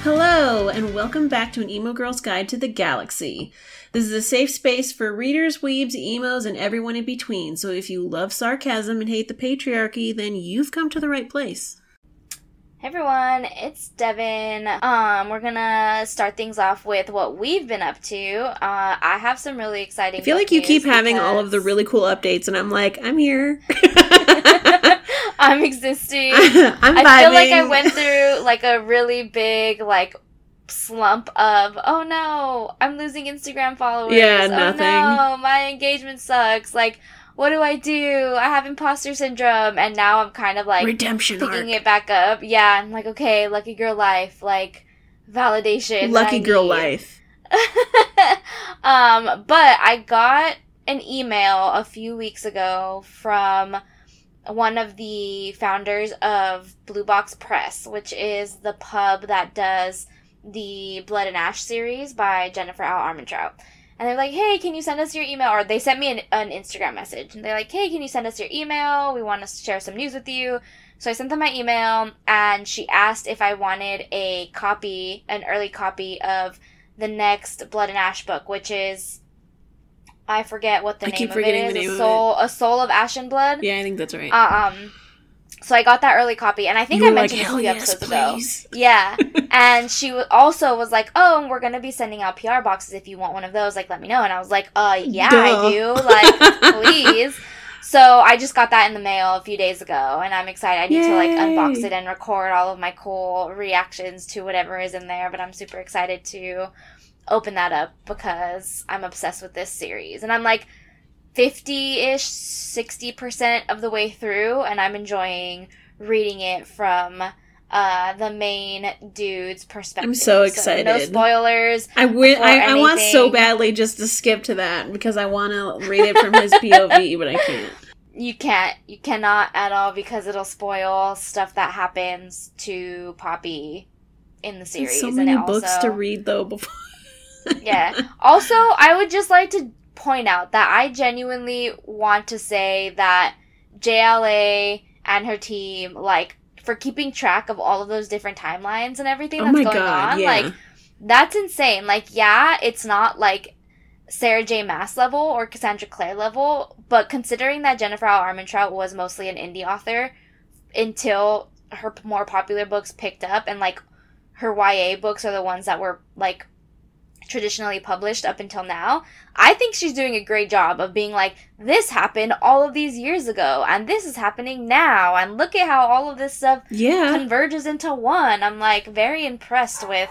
Hello, and welcome back to an Emo Girl's Guide to the Galaxy. This is a safe space for readers, weebs, emos, and everyone in between, so if you love sarcasm and hate the patriarchy, then you've come to the right place. Hey everyone, it's Devin. We're gonna start things off with what we've been up to. I have some really exciting I feel like you keep having all of the really cool updates, and I'm like, I'm here. I'm existing. I'm vibing. I feel like I went through like a really big slump of, oh no, I'm losing Instagram followers. Yeah, nothing. Oh no, my engagement sucks. Like, what do? I have imposter syndrome, and now I'm kind of like redemption picking it back up. Yeah, I'm like, okay, lucky girl life, like validation. Lucky girl life. But I got an email a few weeks ago from one of the founders of Blue Box Press, which is the pub that does the Blood and Ash series by Jennifer L. Armentrout. And they're like, hey, can you send us your email? Or they sent me an Instagram message. And they're like, hey, can you send us your email? We want to share some news with you. So I sent them my email, and she asked if I wanted an early copy of the next Blood and Ash book, which is, I forget what the name of it is. A Soul of Ash and Blood. Yeah, I think that's right. So I got that early copy, and I think I mentioned it a few episodes ago. Yeah. And she also was like, oh, we're going to be sending out PR boxes. If you want one of those, like, let me know. And I was like, yeah, Duh. I do. Like, please. So I just got that in the mail a few days ago, and I'm excited. I need to, unbox it and record all of my cool reactions to whatever is in there, but I'm super excited to open that up because I'm obsessed with this series. And I'm, 50-ish, 60% of the way through, and I'm enjoying reading it from the main dude's perspective. I'm so excited. So no spoilers. I want so badly just to skip to that because I want to read it from his POV, but I can't. You can't. You cannot at all because it'll spoil stuff that happens to Poppy in the series. There's so many books to read, though, before. Yeah. Also, I would just like to point out that I genuinely want to say that JLA and her team, for keeping track of all of those different timelines and everything that's going on, yeah. That's insane. Yeah, it's not Sarah J. Maas level or Cassandra Clare level, but considering that Jennifer L. Armentrout was mostly an indie author until her more popular books picked up, and her YA books are the ones that were traditionally published up until now, I think she's doing a great job of being this happened all of these years ago, and this is happening now, and look at how all of this stuff converges into one. I'm very impressed with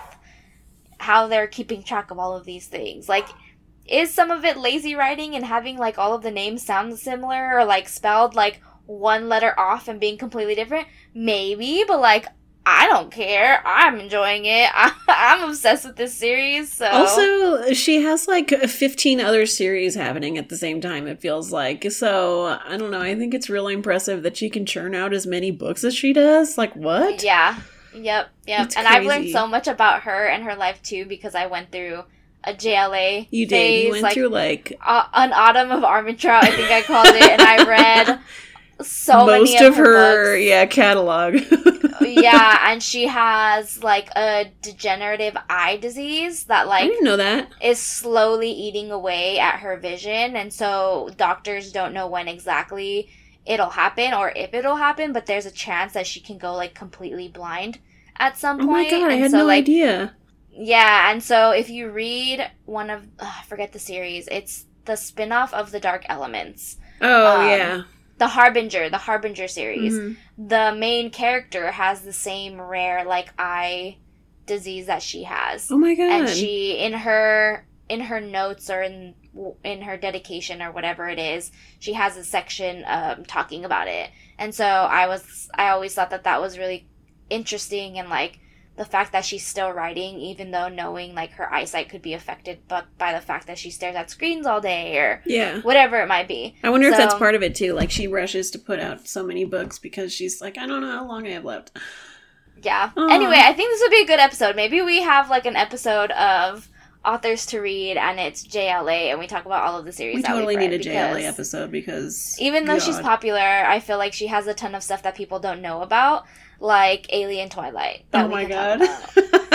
how they're keeping track of all of these things. Is some of it lazy writing and having all of the names sound similar or spelled one letter off and being completely different? Maybe, but I don't care. I'm enjoying it. I'm obsessed with this series. So. Also, she has 15 other series happening at the same time, it feels like. So, I don't know. I think it's really impressive that she can churn out as many books as she does. What? Yeah. Yep. It's and crazy. I've learned so much about her and her life, too, because I went through a JLA You phase. did. You went through, an autumn of Armentrout, I think I called it, and I read so most many of her books. catalog. Yeah, and she has a degenerative eye disease that I didn't know that. is slowly eating away at her vision, and so doctors don't know when exactly it'll happen or if it'll happen, but there's a chance that she can go completely blind at some point. Oh my god, I and had so, no idea. Yeah, and so if you read one of I forget the series, it's the spin-off of The Dark Elements. Oh yeah. The Harbinger series. Mm-hmm. The main character has the same rare, eye disease that she has. Oh my god. And she, in her notes or in her dedication or whatever it is, she has a section talking about it. And so I always thought that was really interesting, and the fact that she's still writing, even though knowing her eyesight could be affected by the fact that she stares at screens all day or whatever it might be. I wonder if that's part of it too. She rushes to put out so many books because she's I don't know how long I have left. Yeah. Anyway, I think this would be a good episode. Maybe we have an episode of authors to read, and it's JLA, and we talk about all of the series. We that totally we've need read a JLA episode because even though she's popular, I feel like she has a ton of stuff that people don't know about, like Alien Twilight. Oh my god.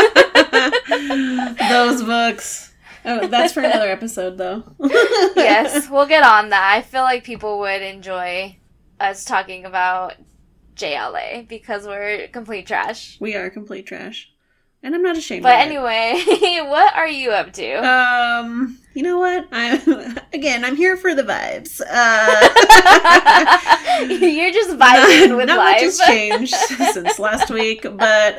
Those books. Oh, that's for another episode, though. Yes, we'll get on that. I feel like people would enjoy us talking about JLA because we're complete trash. We are complete trash. And I'm not ashamed but of anyway, what are you up to? You know what? I'm here for the vibes. You're just vibing with not life. Much has changed since last week, but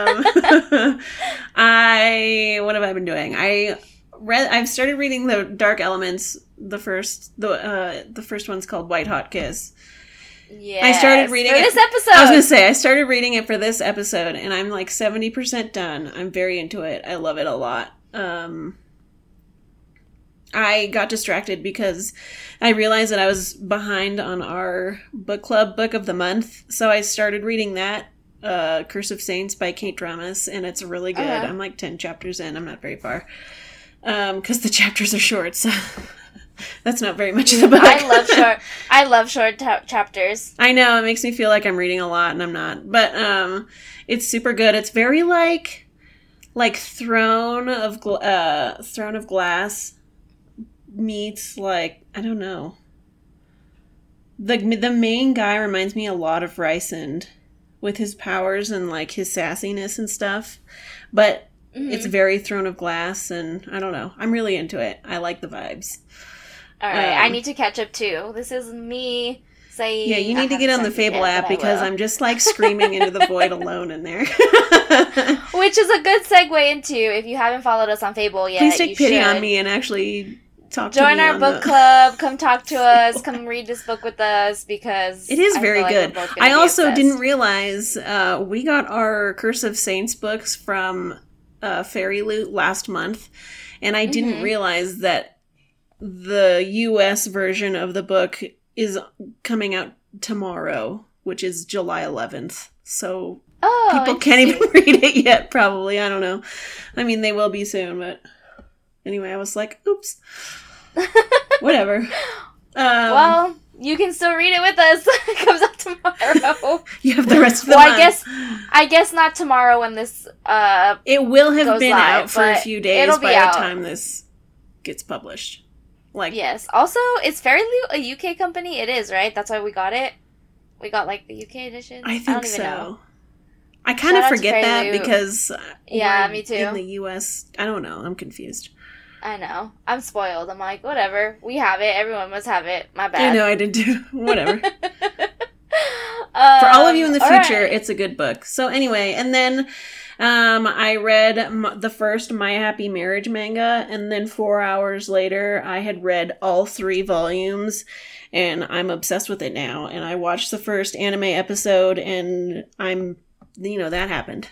what have I been doing? I've started reading the Dark Elements. The first one's called White Hot Kiss. Yeah, I started reading for it this episode. I was gonna say I started reading it for this episode, and I'm like 70% done. I'm very into it. I love it a lot. I got distracted because I realized that I was behind on our book club book of the month, so I started reading that, Curse of Saints by Kate Dramas, and it's really good. I'm like 10 chapters in. I'm not very far, because the chapters are short, so. That's not very much of the book. I love short chapters. I know, it makes me feel like I'm reading a lot, and I'm not. But it's super good. It's very like Throne of Glass meets like, I don't know. The main guy reminds me a lot of Rysand with his powers and like his sassiness and stuff. But it's very Throne of Glass, and I don't know. I'm really into it. I like the vibes. All right, I need to catch up too. This is me saying... Yeah, you need to get on the Fable app because I'm just like screaming into the void alone in there. Which is a good segue into, if you haven't followed us on Fable yet, please take pity on me and actually talk to me. Join our book club, come talk to us, come read this book with us because... It is very good. I also didn't realize we got our Curse of Saints books from Fairy Loot last month, and I didn't realize that the US version of the book is coming out tomorrow, which is July 11th. So people can't even read it yet, probably. I don't know. I mean, they will be soon, but anyway, I was like, oops. Whatever. Well, you can still read it with us. It comes out tomorrow. You have the rest of the month. I guess not tomorrow when this it will have been live, out for a few days by the time this gets published. Yes. Also, is Fairy Loot a UK company? It is, right? That's why we got it. We got like the UK edition. I think don't even so. know. I kind of forget that because me too. In the US, I don't know. I'm confused. I know. I'm spoiled. I'm like, whatever. We have it. Everyone must have it. My bad. I know. I did too. Whatever. For all of you in the future, it's a good book. So anyway, and then I read the first My Happy Marriage manga, and then 4 hours later, I had read all 3 volumes, and I'm obsessed with it now. And I watched the first anime episode, and that happened.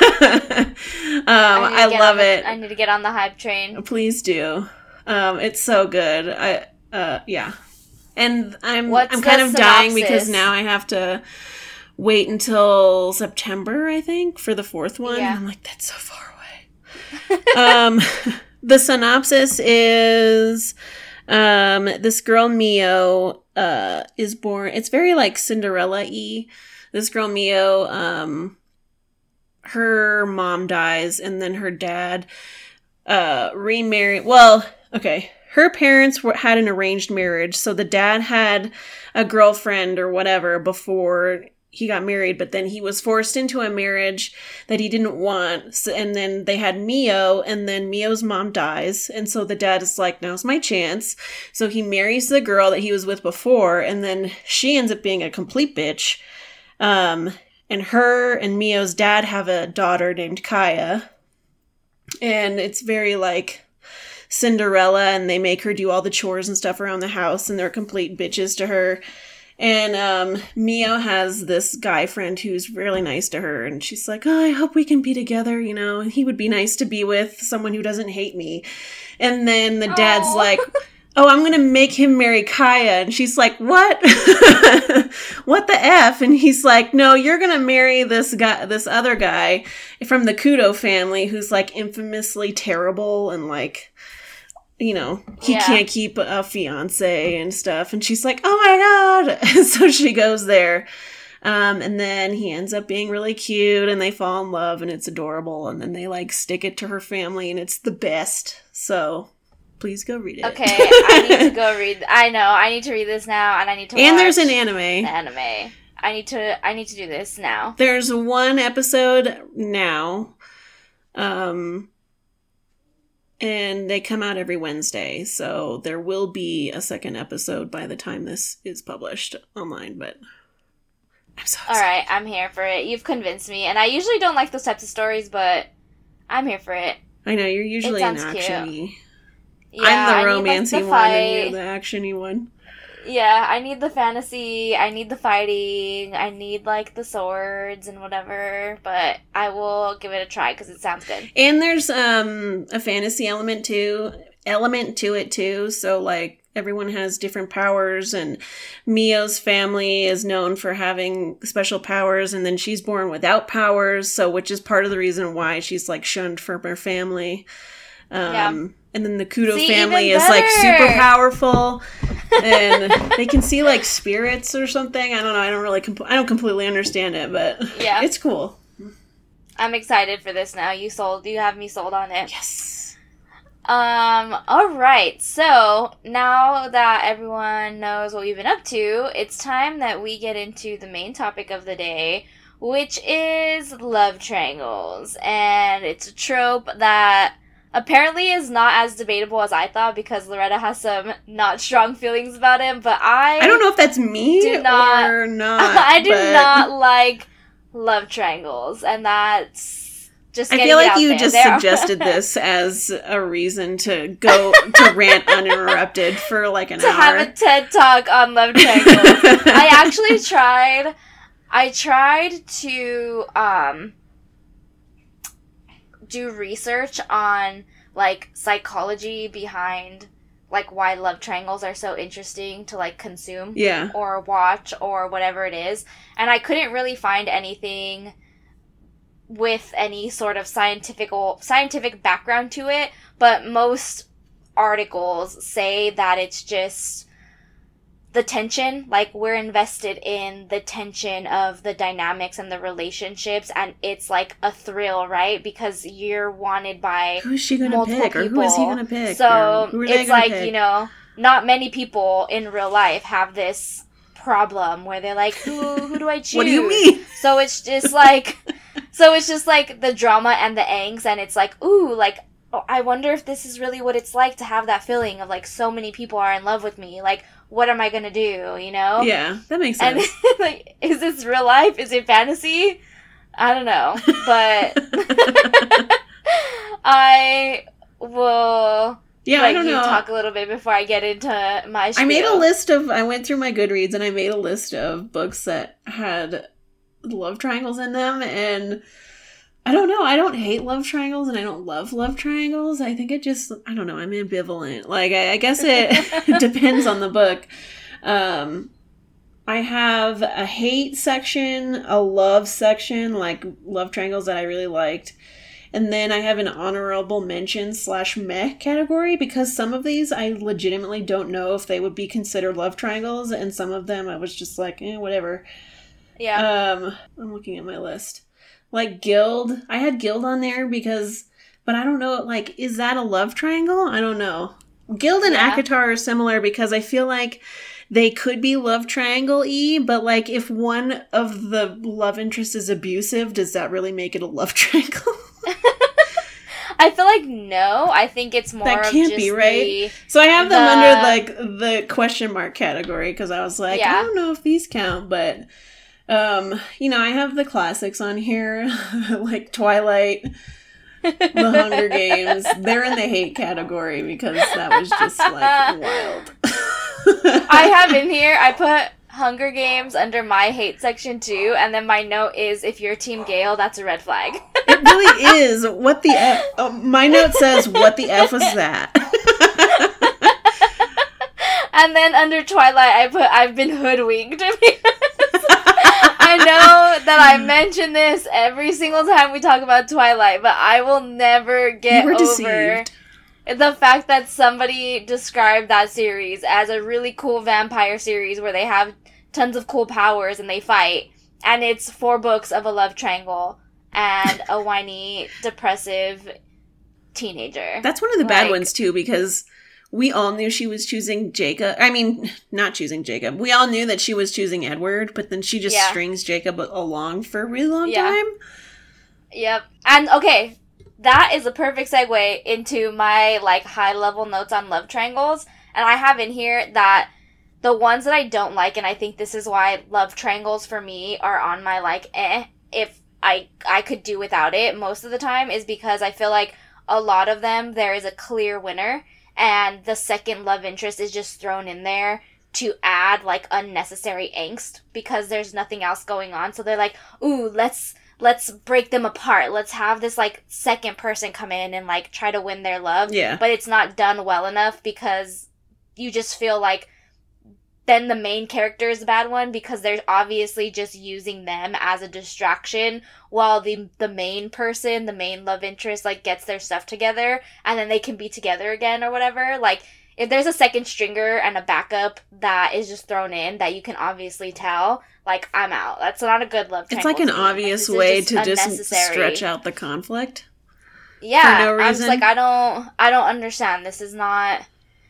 I love it. I need to get on the hype train. Please do. It's so good. Yeah. And I'm kind of dying because now I have to wait until September, I think, for the 4th one. Yeah. I'm like, that's so far away. The synopsis is this girl, Mio, is born. It's very like Cinderella-y. This girl, Mio, her mom dies, and then her dad remarried. Well, okay. Her parents had an arranged marriage, so the dad had a girlfriend or whatever before he got married, but then he was forced into a marriage that he didn't want. So, and then they had Mio, and then Mio's mom dies. And so the dad is like, now's my chance. So he marries the girl that he was with before, and then she ends up being a complete bitch. And her and Mio's dad have a daughter named Kaya. And it's very like Cinderella, and they make her do all the chores and stuff around the house, and they're complete bitches to her. And Mio has this guy friend who's really nice to her, and she's like, oh, I hope we can be together, and he would be nice to be with someone who doesn't hate me. And then the dad's like, oh, I'm going to make him marry Kaya. And she's like, what? What the F? And he's like, no, you're going to marry this other guy from the Kudo family who's like infamously terrible and like, he can't keep a fiance and stuff. And she's like, oh my God. And so she goes there. And then he ends up being really cute and they fall in love and it's adorable. And then they like stick it to her family and it's the best. So please go read it. Okay, I need to go read. I know, I need to read this now and I need to watch. And there's an anime. I need to do this now. There's one episode now. And they come out every Wednesday, so there will be a second episode by the time this is published online, but I'm so excited. Alright, I'm here for it. You've convinced me, and I usually don't like those types of stories, but I'm here for it. I know, you're usually an action-y. Yeah, I'm the romancy one, and you're the action-y one. Yeah, I need the fantasy, I need the fighting, I need, like, the swords and whatever, but I will give it a try because it sounds good. And there's a fantasy element to it, too, so, like, everyone has different powers, and Mio's family is known for having special powers, and then she's born without powers, so which is part of the reason why she's, like, shunned from her family. And then the Kudo family is, like, super powerful. And they can see, like, spirits or something. I don't know. I don't really... I don't completely understand it, but yeah, it's cool. I'm excited for this now. You have me sold on it. Yes. Alright. So, now that everyone knows what we've been up to, it's time that we get into the main topic of the day, which is love triangles. And it's a trope that... apparently is not as debatable as I thought because Loretta has some not strong feelings about him, but I don't know if that's me or not. I do not like love triangles, and that's just I feel like you just suggested this as a reason to go to rant uninterrupted for like an hour. To have a TED Talk on love triangles. I actually tried to do research on like psychology behind like why love triangles are so interesting to like consume or watch or whatever it is, and I couldn't really find anything with any sort of scientific background to it, but most articles say that it's just the tension, like we're invested in the tension of the dynamics and the relationships, and it's like a thrill, right? Because you're wanted by who's she gonna pick, people. Or who is he gonna pick? So it's like pick? You know, not many people in real life have this problem where they're like, who do I choose? What do you mean? So it's just like the drama and the angst, and it's like, ooh, like, oh, I wonder if this is really what it's like to have that feeling of like so many people are in love with me, like. What am I gonna do, you know? Yeah, that makes sense. And, like, is this real life? Is it fantasy? I don't know. But I will I don't know. Talk a little bit before I get into my spiel. I went through my Goodreads and I made a list of books that had love triangles in them, and I don't know. I don't hate love triangles and I don't love love triangles. I think it just, I don't know, I'm ambivalent. Like, I guess it depends on the book. I have a hate section, a love section, like love triangles that I really liked. And then I have an honorable mention / meh category because some of these I legitimately don't know if they would be considered love triangles. And some of them I was just like, whatever. Yeah. I'm looking at my list. Like Guild. I had Guild on there but I don't know, like, is that a love triangle? I don't know. Guild and ACOTAR are similar because I feel like they could be love triangle-y, but, like, if one of the love interests is abusive, does that really make it a love triangle? I feel like no. I think it's more that can't be right. So I have them under, like, the question mark category because I was like, I don't know if these count, but... I have the classics on here, like Twilight, The Hunger Games. They're in the hate category because that was just, like, wild. I have in here, I put Hunger Games under my hate section too, and then my note is, if you're Team Gale, that's a red flag. It really is. What the F? My note says, what the F was that? And then under Twilight, I put, I've been hoodwinked. I know that I mention this every single time we talk about Twilight, but I will never get over deceived. The fact that somebody described that series as a really cool vampire series where they have tons of cool powers and they fight, And it's 4 books of a love triangle and a whiny, depressive teenager. That's one of the bad ones, too, because we all knew she was choosing Jacob. I mean, not choosing Jacob. We all knew that she was choosing Edward, but then she just strings Jacob along for a really long time. Yep. And, okay, that is a perfect segue into my, like, high-level notes on love triangles. And I have in here that the ones that I don't like, and I think this is why love triangles for me are on my, like, if I could do without it most of the time, is because I feel like a lot of them, there is a clear winner, and the second love interest is just thrown in there to add, like, unnecessary angst, because there's nothing else going on. So they're like, ooh, let's break them apart. Let's have this, like, second person come in and, like, try to win their love. Yeah. But it's not done well enough because you just feel like then the main character is the bad one, because they're obviously just using them as a distraction while the main person, the main love interest, like, gets their stuff together and then they can be together again or whatever. Like, if there's a second stringer and a backup that is just thrown in that you can obviously tell, like, I'm out. That's not a good love triangle. It's like an obvious way to just stretch out the conflict. Yeah. For no reason. I'm just like, I don't understand. This is not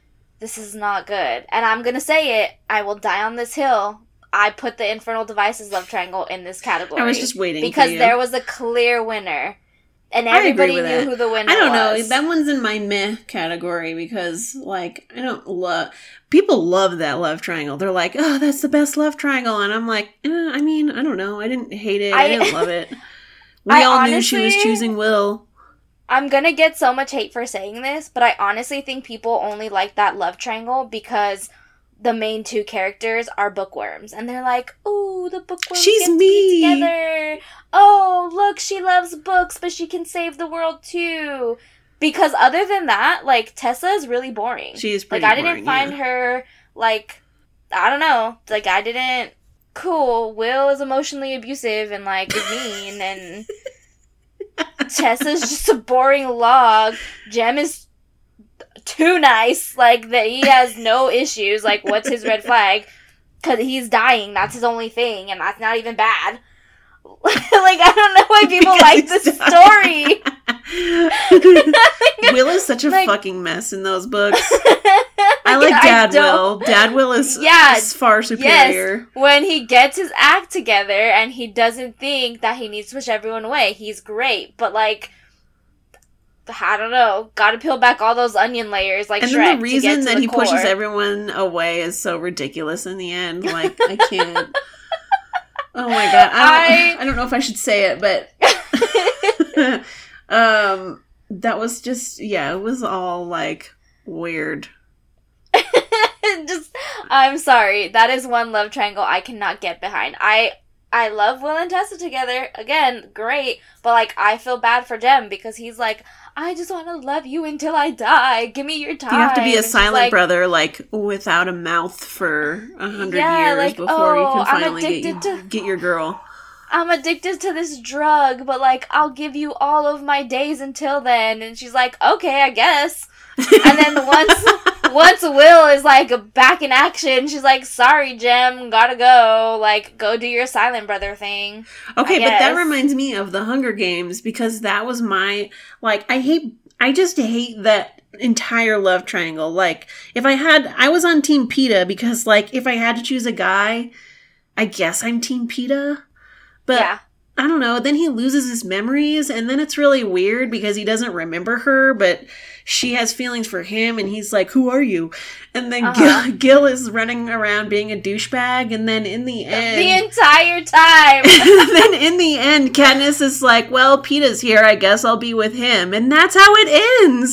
good. And I'm gonna say it. I will die on this hill. I put the Infernal Devices love triangle in this category. I was just waiting because there was a clear winner. And everybody knew who the winner was. I don't know. That one's in my meh category because, like, I don't love... People love that love triangle. They're like, oh, that's the best love triangle. And I'm like, I mean, I don't know. I didn't hate it. I didn't love it. We all knew she was choosing Will. I'm gonna get so much hate for saying this, but I honestly think people only like that love triangle because the main 2 characters are bookworms. And they're like, ooh, the bookworms get to be together. Oh, look, she loves books, but she can save the world too. Because other than that, like, Tessa is really boring. She is pretty boring, I didn't find her, like, I don't know. Like, I didn't... Cool, Will is emotionally abusive and, like, mean, and... Tessa's just a boring log. Jem is too nice, like, that he has no issues. Like, what's his red flag? Because he's dying, that's his only thing, and that's not even bad. Like, I don't know why people like this story. Will is such a fucking mess in those books. I like Dad Will. Dad Will is far superior. Yes, when he gets his act together and he doesn't think that he needs to push everyone away, he's great. But, like, I don't know, gotta peel back all those onion layers like Shrek. And then the reason that he core. pushes everyone away is so ridiculous in the end. Like, I can't. Oh my god. I don't know if I should say it, but that was just, it was all, like, weird. I'm sorry. That is one love triangle I cannot get behind. I love Will and Tessa together. Again, great. But, like, I feel bad for Jem because he's like, I just want to love you until I die. Give me your time. You have to be a silent brother, like, without a mouth for 100 years like, before you can finally get your girl. I'm addicted to this drug, but, like, I'll give you all of my days until then. And she's like, okay, I guess. And then once Will is, like, back in action, she's like, sorry, Jem, gotta go. Like, go do your silent brother thing. Okay, but that reminds me of the Hunger Games, because that was my, like, I just hate that entire love triangle. Like, I was on Team Peeta because, like, if I had to choose a guy, I guess I'm Team Peeta. But yeah. I don't know, then he loses his memories, and then it's really weird because he doesn't remember her, but she has feelings for him, and he's like, who are you? And then Gil is running around being a douchebag, and then in the end... The entire time! Then in the end, Katniss is like, well, Peeta's here, I guess I'll be with him. And that's how it ends!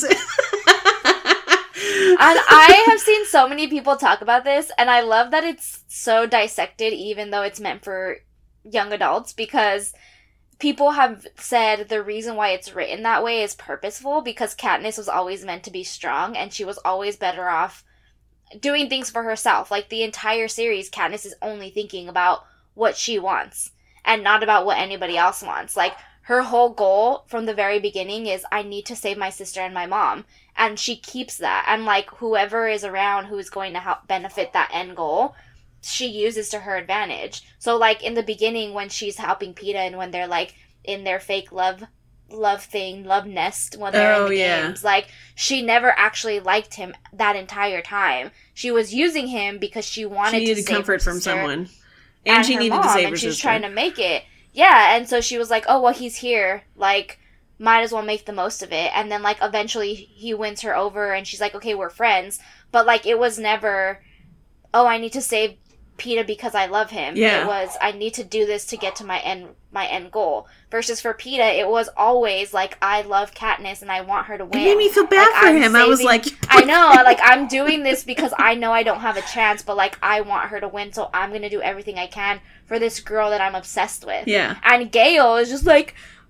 And I have seen so many people talk about this, and I love that it's so dissected, even though it's meant for young adults, because people have said the reason why it's written that way is purposeful, because Katniss was always meant to be strong, and she was always better off doing things for herself. Like, the entire series, Katniss is only thinking about what she wants, and not about what anybody else wants. Like, her whole goal from the very beginning is, I need to save my sister and my mom, and she keeps that. And, like, whoever is around who is going to help benefit that end goal, she uses to her advantage. So, like, in the beginning when she's helping Peeta and when they're, like, in their fake love nest when they're in the games, like, she never actually liked him that entire time. She was using him because she wanted to save comfort her from someone. And she needed to save her and sister. she's trying to make it. Yeah, and so she was like, oh, well, he's here. Like, might as well make the most of it. And then, like, eventually he wins her over and she's like, okay, we're friends. But, like, it was never, oh, I need to save Peeta because I love him. Yeah. It was, I need to do this to get to my end goal. Versus for Peeta, it was always like, I love Katniss and I want her to win. It made me feel bad for him. I was like, I know, like, I'm doing this because I know I don't have a chance, but, like, I want her to win, so I'm gonna do everything I can for this girl that I'm obsessed with. Yeah. And Gale is just like,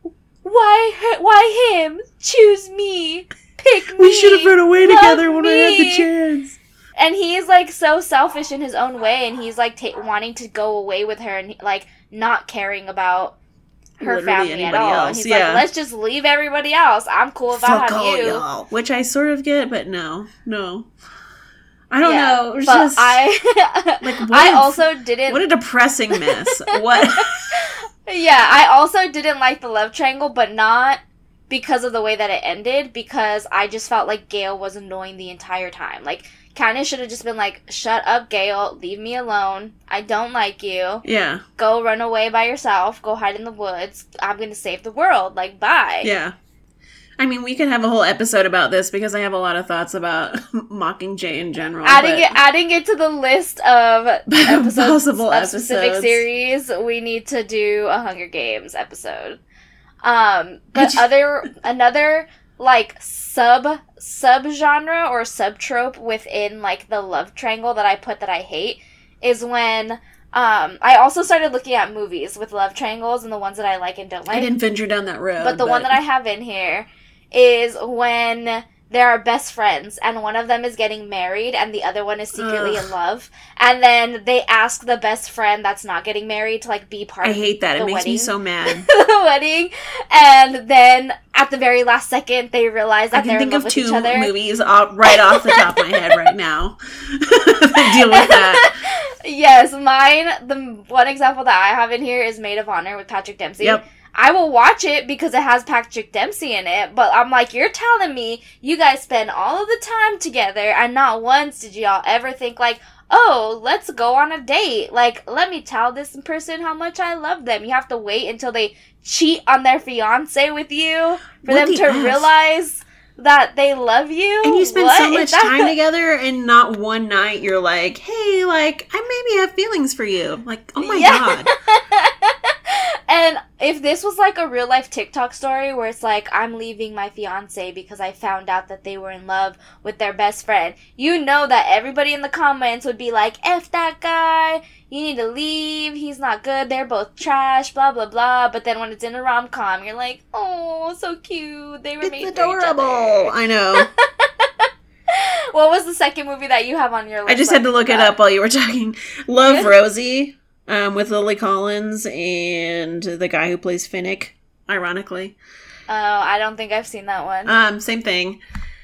why him? Choose me. Pick me. We should have run away together when me. I had the chance. And he's, like, so selfish in his own way, and he's, like, wanting to go away with her and, like, not caring about her Literally family at all. Else. And he's like, let's just leave everybody else. I'm cool if I have you. Y'all. Which I sort of get, but no. I don't know. It was but just, I also didn't. What a depressing mess. What? Yeah, I also didn't like the love triangle, but not because of the way that it ended, because I just felt like Gale was annoying the entire time. Like, Katniss should have just been like, shut up, Gale, leave me alone, I don't like you. Yeah. Go run away by yourself, go hide in the woods, I'm gonna save the world, like, bye. Yeah. I mean, we could have a whole episode about this, because I have a lot of thoughts about Mockingjay in general. Adding it to the list of episodes, possible of specific series, we need to do a Hunger Games episode. But another like sub-genre or sub-trope within, like, the love triangle that I put that I hate is when, I also started looking at movies with love triangles and the ones that I like and don't like. I didn't venture down that road. But the one that I have in here is when there are best friends and one of them is getting married and the other one is secretly in love. And then they ask the best friend that's not getting married to, like, be part of the wedding. I hate that. It makes me so mad. The wedding. And then at the very last second, they realize that they're in love with each other. I can think of 2 movies right off the top of my head right now that deal with that. Yes, mine, the one example that I have in here is Maid of Honor with Patrick Dempsey. Yep. I will watch it because it has Patrick Dempsey in it, but I'm like, you're telling me you guys spend all of the time together and not once did y'all ever think, like, oh, let's go on a date. Like, let me tell this person how much I love them. You have to wait until they cheat on their fiance with you for them to realize that they love you. And you spend so much time together and not one night you're like, hey, like, I maybe have feelings for you. Like, oh my God. And if this was, like, a real-life TikTok story where it's like, I'm leaving my fiancé because I found out that they were in love with their best friend, you know that everybody in the comments would be like, F that guy, you need to leave, he's not good, they're both trash, blah, blah, blah. But then when it's in a rom-com, you're like, oh, so cute, they were made for each other. It's adorable. I know. What was the second movie that you have on your list? I just had to look it up while you were talking. Love, Rosie. With Lily Collins and the guy who plays Finnick, ironically. Oh, I don't think I've seen that one. Same thing.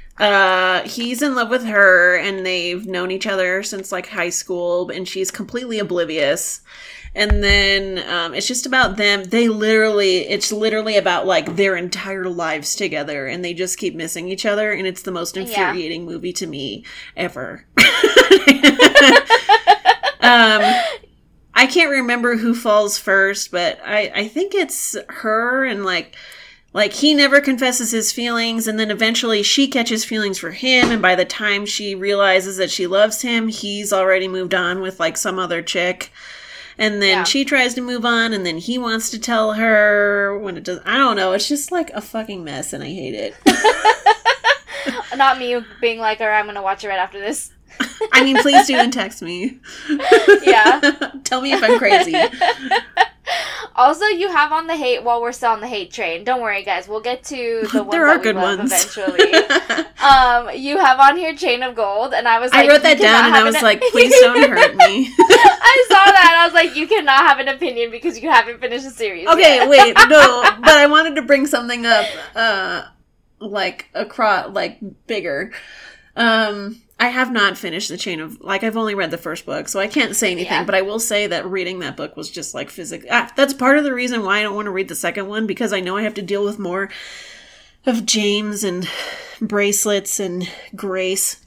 He's in love with her, and they've known each other since, like, high school, and she's completely oblivious. And then, it's just about them. It's literally about, like, their entire lives together, and they just keep missing each other, and it's the most infuriating movie to me ever. I can't remember who falls first, but I think it's her, and like he never confesses his feelings, and then eventually she catches feelings for him, and by the time she realizes that she loves him, he's already moved on with, like, some other chick. And then she tries to move on, and then he wants to tell her when it does. I don't know. It's just, like, a fucking mess, and I hate it. Not me being like, all right, I'm going to watch it right after this. I mean, please do and text me. Yeah. Tell me if I'm crazy. Also, you have on the hate while we're still on the hate train. Don't worry, guys. We'll get to the ones there are that good we love ones. Eventually. You have on here Chain of Gold, and I was like... I wrote that down, and I was like, please don't hurt me. I saw that, and I was like, you cannot have an opinion because you haven't finished the series Okay, wait, no, but I wanted to bring something up, bigger. I have not finished the Chain of... Like, I've only read the first book, so I can't say anything. Yeah. But I will say that reading that book was just, like, physically... that's part of the reason why I don't want to read the second one, because I know I have to deal with more of James and bracelets and Grace.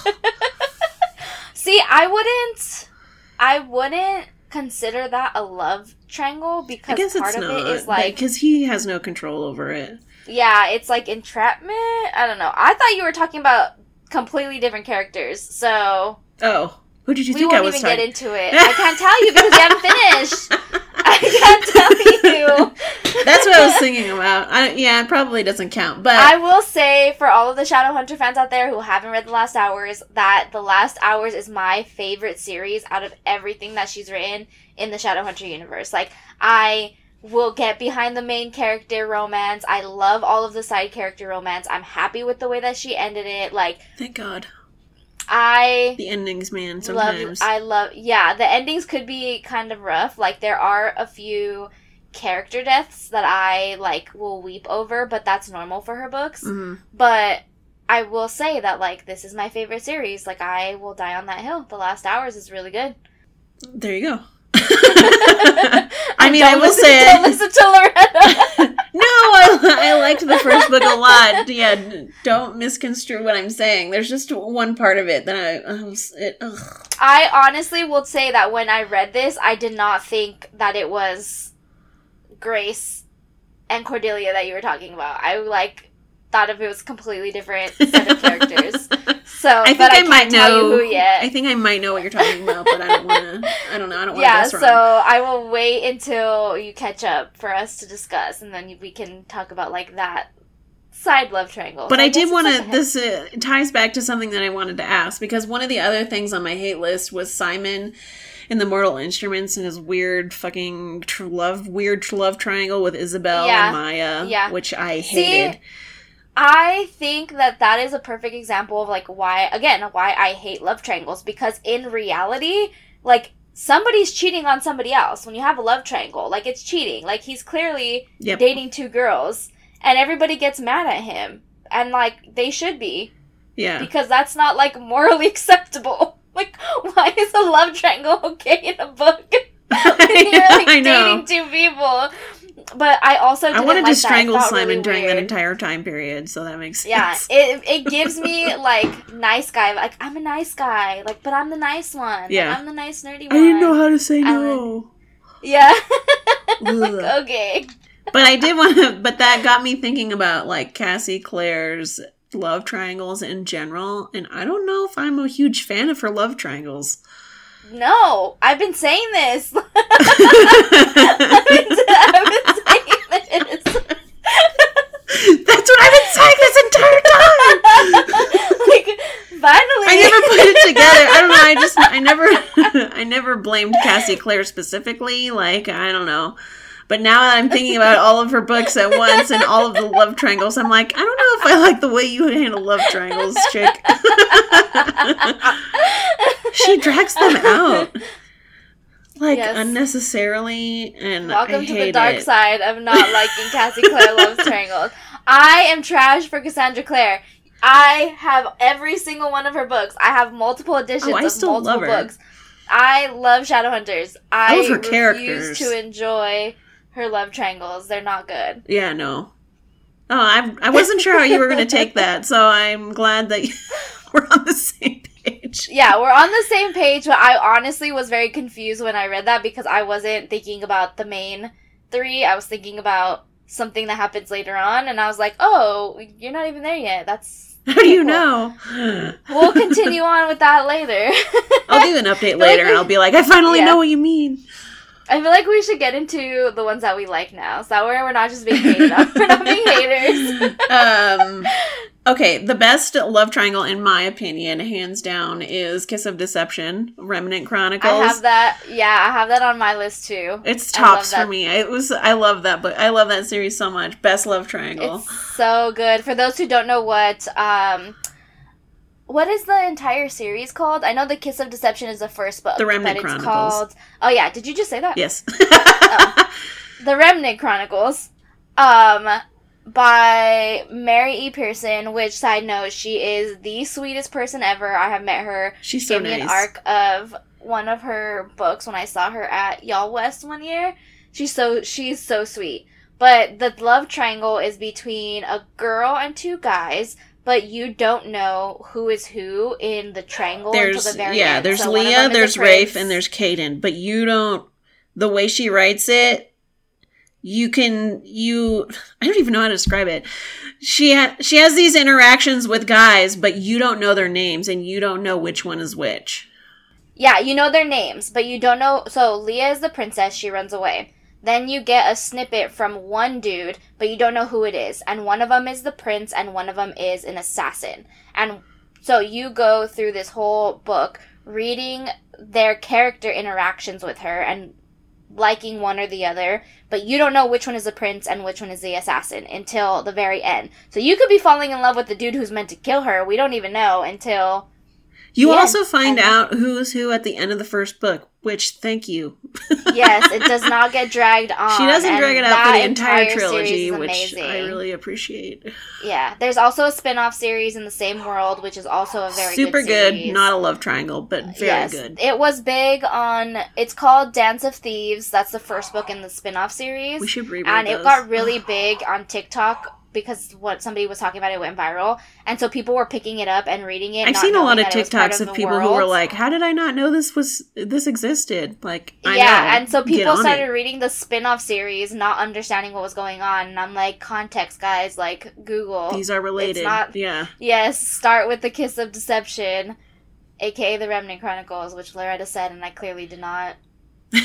See, I wouldn't consider that a love triangle, because part of it is, like... Because he has no control over it. Yeah, it's, like, entrapment? I don't know. I thought you were talking about completely different characters, so... Oh. Who did you think I was talking? We won't even get into it. I can't tell you because you haven't finished. I can't tell you. That's what I was thinking about. It probably doesn't count, but... I will say, for all of the Shadowhunter fans out there who haven't read The Last Hours, that The Last Hours is my favorite series out of everything that she's written in the Shadowhunter universe. Like, I will get behind the main character romance. I love all of the side character romance. I'm happy with the way that she ended it. Like, thank God. The endings, man, sometimes. The endings could be kind of rough. Like, there are a few character deaths that I, like, will weep over, but that's normal for her books. Mm-hmm. But I will say that, like, this is my favorite series. Like, I will die on that hill. The Last Hours is really good. There you go. I mean, I will say it. Don't listen to Loretta. No, I liked the first book a lot. Yeah, don't misconstrue what I'm saying. There's just one part of it that I honestly will say that when I read this, I did not think that it was Grace and Cordelia that you were talking about. I, like, thought of it was completely different set of characters. So, I think I might know who yet. I think I might know what you're talking about, but I don't know. I don't want to guess wrong. So I will wait until you catch up for us to discuss, and then we can talk about, like, that side love triangle. But I did want to... This ties back to something that I wanted to ask, because one of the other things on my hate list was Simon in the Mortal Instruments and his weird fucking weird love triangle with Isabel and Maya, which I hated. See, I think that is a perfect example of, like, why I hate love triangles, because in reality, like, somebody's cheating on somebody else. When you have a love triangle, like, it's cheating. Like, he's clearly dating two girls, and everybody gets mad at him. And, like, they should be. Yeah. Because that's not, like, morally acceptable. Like, why is a love triangle okay in a book? You're, like, dating two people. But I also didn't wanted like to strangle Simon really during weird. that entire time period, so that makes sense. Yeah, it gives me, like, nice guy. Like, I'm a nice guy. Like, but I'm the nice one. Yeah. Like, I'm the nice nerdy one. I didn't know how to say no. Yeah. Like, okay. But I did want to... But that got me thinking about, like, Cassie Clare's love triangles in general. And I don't know if I'm a huge fan of her love triangles. No, I've been saying this. I've been saying this. That's what I've been saying this entire time. Like, finally. I never put it together. I don't know. I never blamed Cassie Clare specifically. Like, I don't know. But now that I'm thinking about all of her books at once and all of the love triangles, I'm like, I don't know if I like the way you handle love triangles, chick. She drags them out. Like, unnecessarily, and Welcome I hate to the dark side of not liking Cassie Clare love triangles. I am trash for Cassandra Clare. I have every single one of her books. I have multiple editions of multiple books. I love Shadowhunters. I love her refuse to enjoy her love triangles. They're not good. Yeah, no. Oh, I wasn't sure how you were going to take that, so I'm glad that we're on the same page. Yeah, we're on the same page, but I honestly was very confused when I read that because I wasn't thinking about the main three. I was thinking about something that happens later on, and I was like, oh, you're not even there yet. That's How do you know? We'll continue on with that later. I'll do an update later, and I'll be like, I finally know what you mean. I feel like we should get into the ones that we like now, so that way we're not just being hated on. We're not being haters. Okay, the best love triangle, in my opinion, hands down, is Kiss of Deception, Remnant Chronicles. I have that. Yeah, I have that on my list too. It's tops for me. I love that book. I love that series so much. Best love triangle. It's so good. For those who don't know what is the entire series called? I know the Kiss of Deception is the first book. The Remnant Chronicles. Oh yeah, did you just say that? Yes. The Remnant Chronicles. by Mary E. Pearson, which, side note, she is the sweetest person ever. I have met her. She's so nice. Gave me an arc of one of her books when I saw her at Y'all West one year. She's so sweet. But the love triangle is between a girl and two guys, but you don't know who is who in the triangle until the very end. There's so Leah, there's Rafe, and there's Caden. But you don't... The way she writes it, I don't even know how to describe it. She has these interactions with guys, but you don't know their names, and you don't know which one is which. Yeah, you know their names, but you don't know... So, Leah is the princess. She runs away. Then you get a snippet from one dude, but you don't know who it is. And one of them is the prince, and one of them is an assassin. And so you go through this whole book reading their character interactions with her and liking one or the other, but you don't know which one is the prince and which one is the assassin until the very end. So you could be falling in love with the dude who's meant to kill her. We don't even know until... You also find out who's who at the end of the first book, which, thank you. Yes, it does not get dragged on. She doesn't drag it out for the entire trilogy, which amazing. I really appreciate. Yeah, there's also a spin-off series in the same world, which is also a very super good series. Not a love triangle, but very good. It was big on... It's called Dance of Thieves. That's the first book in the spin-off series. We should reread And those. it got really big on TikTok because what somebody was talking about, it went viral. And so people were picking it up and reading it. I've seen a lot of TikToks of people who were like, how did I not know this existed? Like, I know. And so people started reading the spin-off series, not understanding what was going on. And I'm like, context, guys, like, Google. These are related. Yeah. Yes, start with The Kiss of Deception, aka The Remnant Chronicles, which Loretta said, and I clearly did not hear.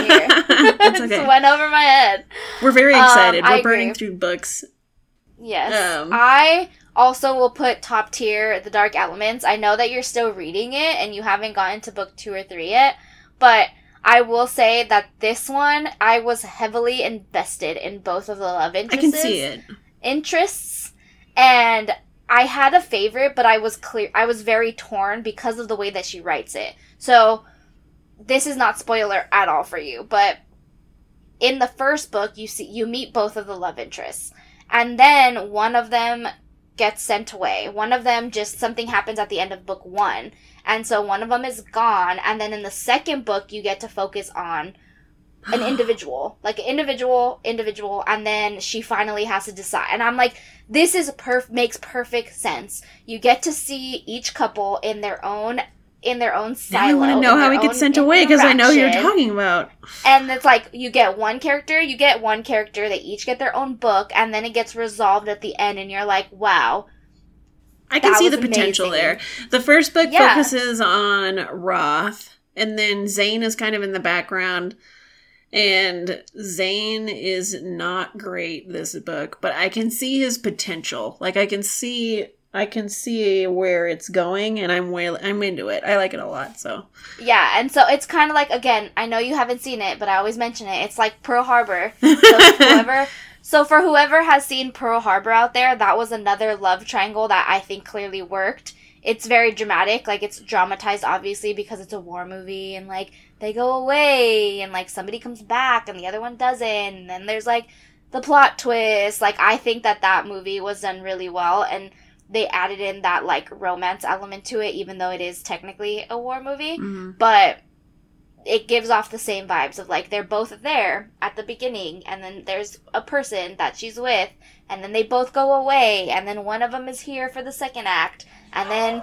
It's okay. It went over my head. We're very excited. We're I burning agree. through books. Yes. I also will put top tier The Dark Elements. I know that you're still reading it and you haven't gotten to book 2 or 3 yet, but I will say that this one, I was heavily invested in both of the love interests. I can see it. Interests. And I had a favorite, but I was very torn because of the way that she writes it. So, this is not spoiler at all for you, but in the first book, you meet both of the love interests. And then one of them gets sent away. One of them something happens at the end of book 1. And so one of them is gone. And then in the second book, you get to focus on an individual. Like an individual. And then she finally has to decide. And I'm like, this is makes perfect sense. You get to see each couple in their own silo. Now I want to know how he gets sent away because I know who you're talking about. And it's like, you get one character, they each get their own book, and then it gets resolved at the end, and you're like, wow. I can see the potential there. The first book focuses on Roth, and then Zane is kind of in the background, and Zane is not great this book, but I can see his potential. Like, I can see where it's going, and I'm into it. I like it a lot, so. Yeah, and so it's kind of like, again, I know you haven't seen it, but I always mention it. It's like Pearl Harbor. So for whoever has seen Pearl Harbor out there, that was another love triangle that I think clearly worked. It's very dramatic. Like, it's dramatized, obviously, because it's a war movie, and, like, they go away, and, like, somebody comes back, and the other one doesn't, and then there's, like, the plot twist. Like, I think that movie was done really well, and they added in that, like, romance element to it, even though it is technically a war movie. Mm-hmm. But it gives off the same vibes of, like, they're both there at the beginning, and then there's a person that she's with, and then they both go away, and then one of them is here for the second act, and then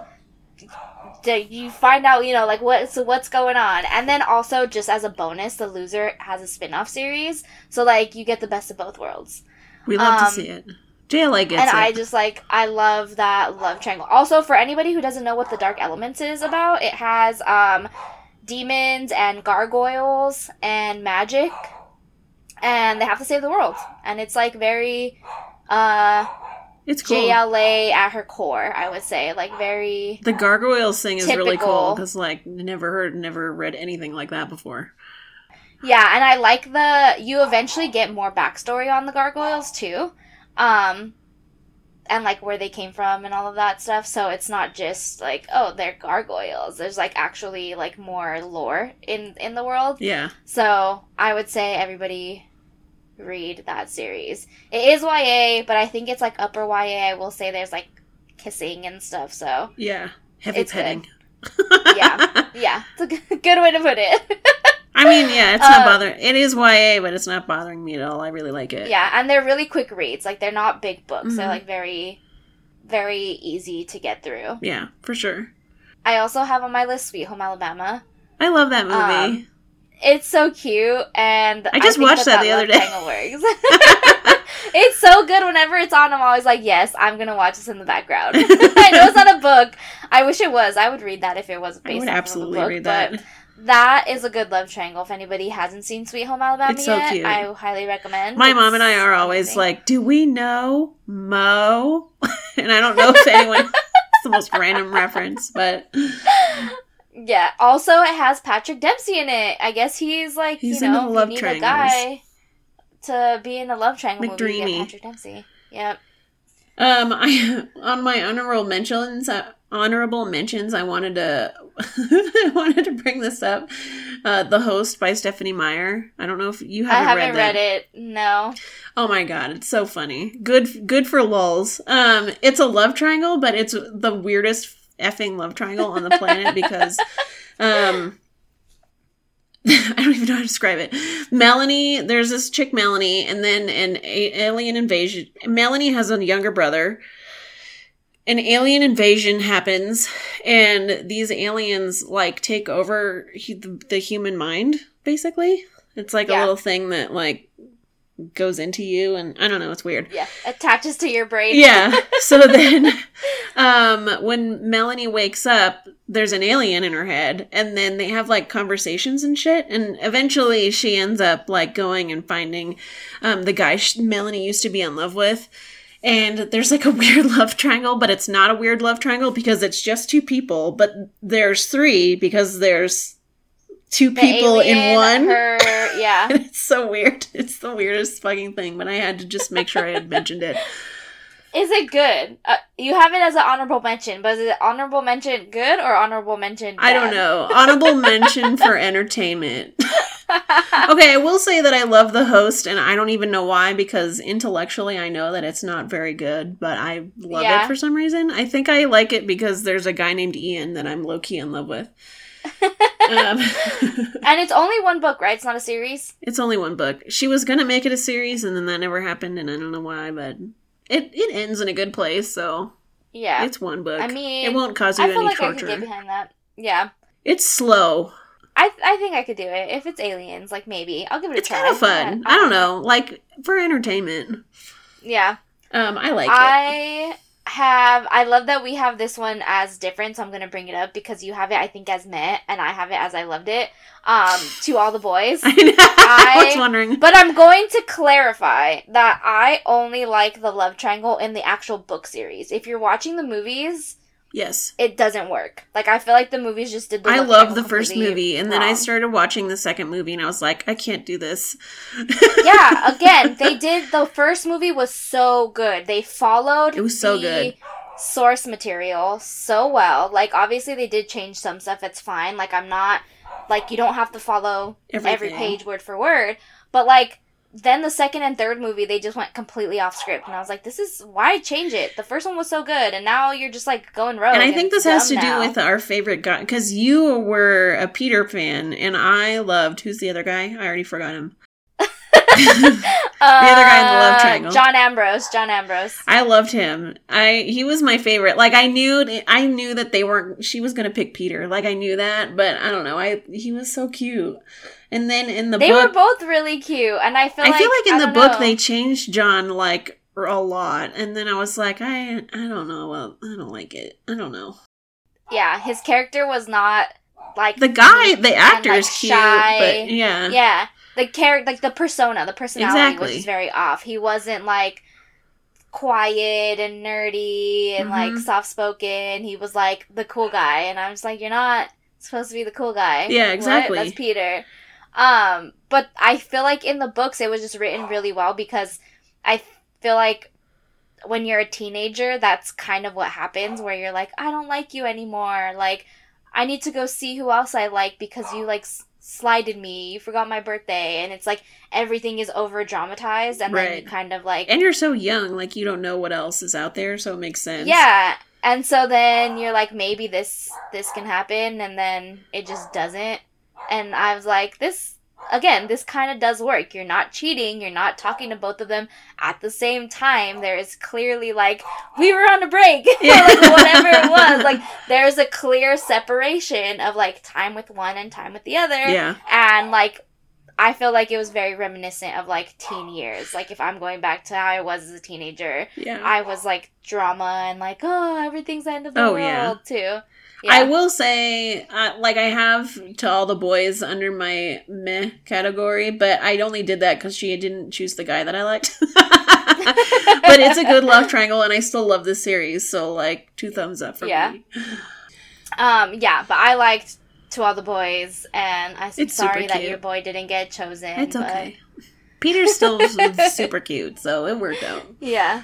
you find out, you know, like, what's going on. And then also, just as a bonus, The Loser has a spin-off series, so, like, you get the best of both worlds. We love to see it. JLA gets it. And I love that love triangle. Also, for anybody who doesn't know what The Dark Elements is about, it has demons and gargoyles and magic, and they have to save the world. And it's, like, very it's cool. JLA at her core, I would say. Like, very The gargoyles thing is typical. really cool, because, like, never read anything like that before. Yeah, and I like you eventually get more backstory on the gargoyles, too. And, like, where they came from and all of that stuff. So it's not just, like, oh, they're gargoyles. There's, like, actually, like, more lore in the world. Yeah. So I would say everybody read that series. It is YA, but I think it's like upper YA. I will say there's like kissing and stuff, so Yeah. Heavy petting. Yeah. It's a good way to put it. I mean, yeah, it's not bothering. It is YA, but it's not bothering me at all. I really like it. Yeah, and they're really quick reads. Like, they're not big books. They're like very, very easy to get through. Yeah, for sure. I also have on my list Sweet Home Alabama. I love that movie. It's so cute, and I just watched that the other day. Works. It's so good. Whenever it's on, I'm always like, yes, I'm gonna watch this in the background. I know it's not a book. I wish it was. I would read that if it was based on a book. I would absolutely read that. But that is a good love triangle. If anybody hasn't seen Sweet Home Alabama it's so yet, cute. I highly recommend. My mom and I are always like, do we know Mo? And I don't know if anyone... It's the most random reference, but... Yeah. Also, it has Patrick Dempsey in it. I guess he's like, he's in the love you need triangles. A guy to be in a love triangle movie. McDreamy. You get Patrick Dempsey. Yep. On my honorable mentions, I wanted to bring this up. The Host by Stephanie Meyer. I don't know if you haven't read that. I haven't read it. No. Oh my god, it's so funny. Good for lulz. It's a love triangle, but it's the weirdest effing love triangle on the planet because I don't even know how to describe it. Melanie, there's this chick Melanie, and then an alien invasion. Melanie has a younger brother. An alien invasion happens, and these aliens, like, take over the human mind, basically. It's like a little thing that, like, goes into you, and I don't know, it's weird. Yeah, attaches to your brain. Yeah, so then when Melanie wakes up, there's an alien in her head, and then they have, like, conversations and shit, and eventually she ends up, like, going and finding the guy Melanie used to be in love with. And there's like a weird love triangle, but it's not a weird love triangle because it's just two people, but there's three because there's two people in one. Yeah. And it's so weird. It's the weirdest fucking thing, but I had to just make sure I had mentioned it. Is it good? You have it as an honorable mention, but is it honorable mention good or honorable mention bad? I don't know. Honorable mention for entertainment. Okay, I will say that I love The Host, and I don't even know why, because intellectually I know that it's not very good, but I love it for some reason. I think I like it because there's a guy named Ian that I'm low-key in love with. And it's only one book, right? It's not a series? It's only one book. She was going to make it a series, and then that never happened, and I don't know why, but it ends in a good place, so yeah, it's one book. I mean, it won't cause you any torture. I feel like I could get behind that. Yeah. It's slow. I think I could do it. If it's aliens, like, maybe. I'll give it a try. It's kind of fun. I don't know. Like, for entertainment. Yeah. I like it. I love that we have this one as different, so I'm going to bring it up because you have it, I think, as meh, and I have it as I loved it. To All the Boys. I was wondering. But I'm going to clarify that I only like the love triangle in the actual book series. If you're watching the movies... Yes. It doesn't work. Like, I feel like the movies just did the I love the first movie, and then I started watching the second movie, and I was like, I can't do this. Yeah, again, the first movie was so good. They followed it was so good. Source material so well. Like, obviously, they did change some stuff. It's fine. Like, I'm not, like, you don't have to follow every page word for word. But, like, then the second and third movie, they just went completely off script. And I was like, why change it? The first one was so good. And now you're just like going rogue. And I think this has to do with our favorite guy. Because you were a Peter fan. And I loved, who's the other guy? I already forgot him. The other guy in the love triangle. John Ambrose. I loved him. He was my favorite. Like, I knew that she was going to pick Peter. Like, I knew that. But I don't know. He was so cute. And then in the book... They were both really cute, and I feel like in the book they changed John, like, a lot. And then I was like, I don't know. Well, I don't like it. I don't know. Yeah, his character was not, like... The actor is cute, shy. But yeah. Yeah. The character, like, the personality was just very off. He wasn't, like, quiet and nerdy and, like, soft-spoken. He was, like, the cool guy. And I was like, you're not supposed to be the cool guy. Yeah, exactly. What? That's Peter. But I feel like in the books it was just written really well because I feel like when you're a teenager, that's kind of what happens where you're like, I don't like you anymore. Like, I need to go see who else I like because you, like, slighted me, you forgot my birthday, and it's like everything is over dramatized, and then you kind of like, and you're so young, like you don't know what else is out there, so it makes sense. Yeah, and so then you're like, maybe this can happen, and then it just doesn't. And I was like, this kind of does work. You're not cheating. You're not talking to both of them at the same time. There is clearly, like, we were on a break. Yeah. Like, whatever it was. Like, there's a clear separation of, like, time with one and time with the other. Yeah. And, like, I feel like it was very reminiscent of, like, teen years. Like, if I'm going back to how I was as a teenager, I was, like, drama and, like, oh, everything's the end of the world, too. Yeah. I will say, like, I have To All the Boys under my meh category, but I only did that because she didn't choose the guy that I liked. But it's a good love triangle, and I still love this series, so, like, 2 thumbs up for me. Yeah, but I liked To All the Boys, and I'm sorry that your boy didn't get chosen. It's okay. Peter's still super cute, so it worked out. Yeah.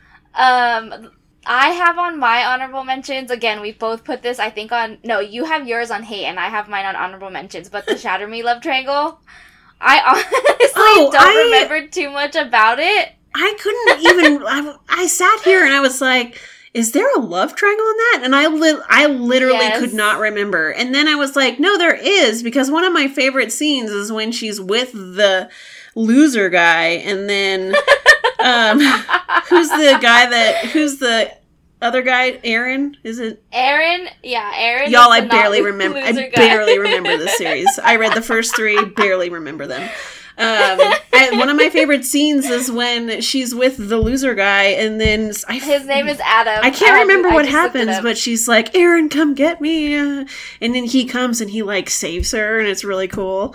I have on my honorable mentions, again, we both put this, I think, on... No, you have yours on hate, and I have mine on honorable mentions, but the Shatter Me love triangle, I honestly don't remember too much about it. I couldn't even... I sat here and I was like, is there a love triangle in that? And I literally could not remember. And then I was like, no, there is, because one of my favorite scenes is when she's with the loser guy, and then... who's the other guy? Aaron? Is it? Aaron? Yeah, Aaron. Y'all, I barely remember this series. I read the first 3, barely remember them. One of my favorite scenes is when she's with the loser guy, and then... his name is Adam. I can't remember what happens, but she's like, Aaron, come get me. And then he comes and he, like, saves her, and it's really cool.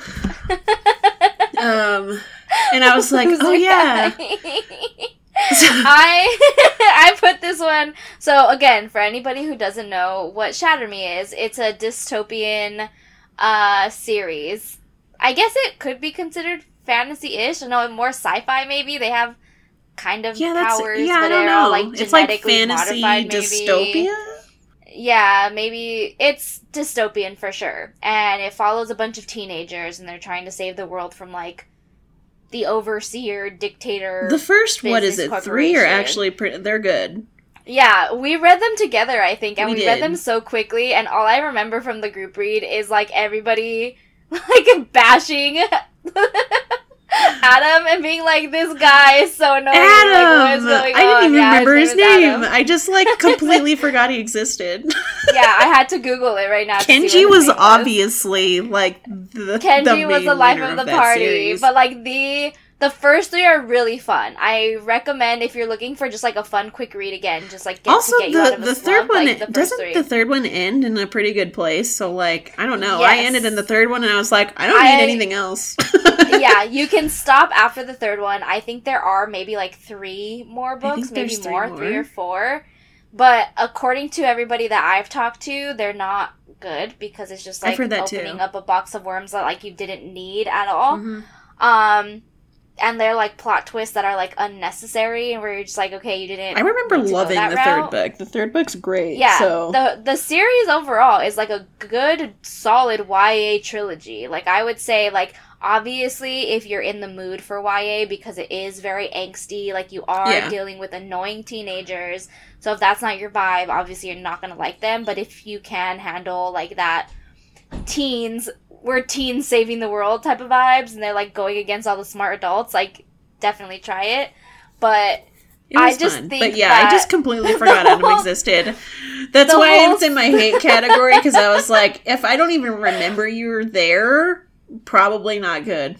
And I was like, oh, yeah. I put this one... So, again, for anybody who doesn't know what Shatter Me is, it's a dystopian series. I guess it could be considered fantasy-ish. I know, more sci-fi, maybe. They have kind of powers, but they're all, like, genetically it's like fantasy modified, maybe. Dystopia? Yeah, maybe it's dystopian for sure. And it follows a bunch of teenagers, and they're trying to save the world from, like, the overseer, dictator. The first, 3 are actually they're good. Yeah, we read them together, I think, and we read them so quickly, and all I remember from the group read is, like, everybody, like, bashing Adam and being like, this guy is so annoying. Adam! Like, what is going on? I didn't even remember his name. Adam. I just, like, completely forgot he existed. Yeah, I had to Google it right now. Kenji was obviously, like, Kenji was the life of the party. Series. But, like, the first 3 are really fun. I recommend if you're looking for just, like, a fun, quick read again, just, like, get you out of a slump, like, the first 3. The third one end in a pretty good place? So, like, I don't know. Yes. I ended in the third one, and I was like, I don't need anything else. Yeah, you can stop after the third one. I think there are maybe, like, 3 more books, maybe more, 3 or 4. But according to everybody that I've talked to, they're not good, because it's just, like, opening up a box of worms that, like, you didn't need at all. Mm-hmm. And they're, like, plot twists that are, like, unnecessary, and where you're just like, okay, you didn't... I remember loving the third book. The third book's great, yeah, so... The series overall is, like, a good, solid YA trilogy. Like, I would say, like, obviously, if you're in the mood for YA, because it is very angsty, like, you are dealing with annoying teenagers, so if that's not your vibe, obviously you're not gonna like them, but if you can handle, like, that we're teens saving the world type of vibes, and they're, like, going against all the smart adults, like, definitely try it. But I just think But yeah, I just completely forgot Adam existed. That's why it's in my hate category, because I was like, if I don't even remember you were there, probably not good.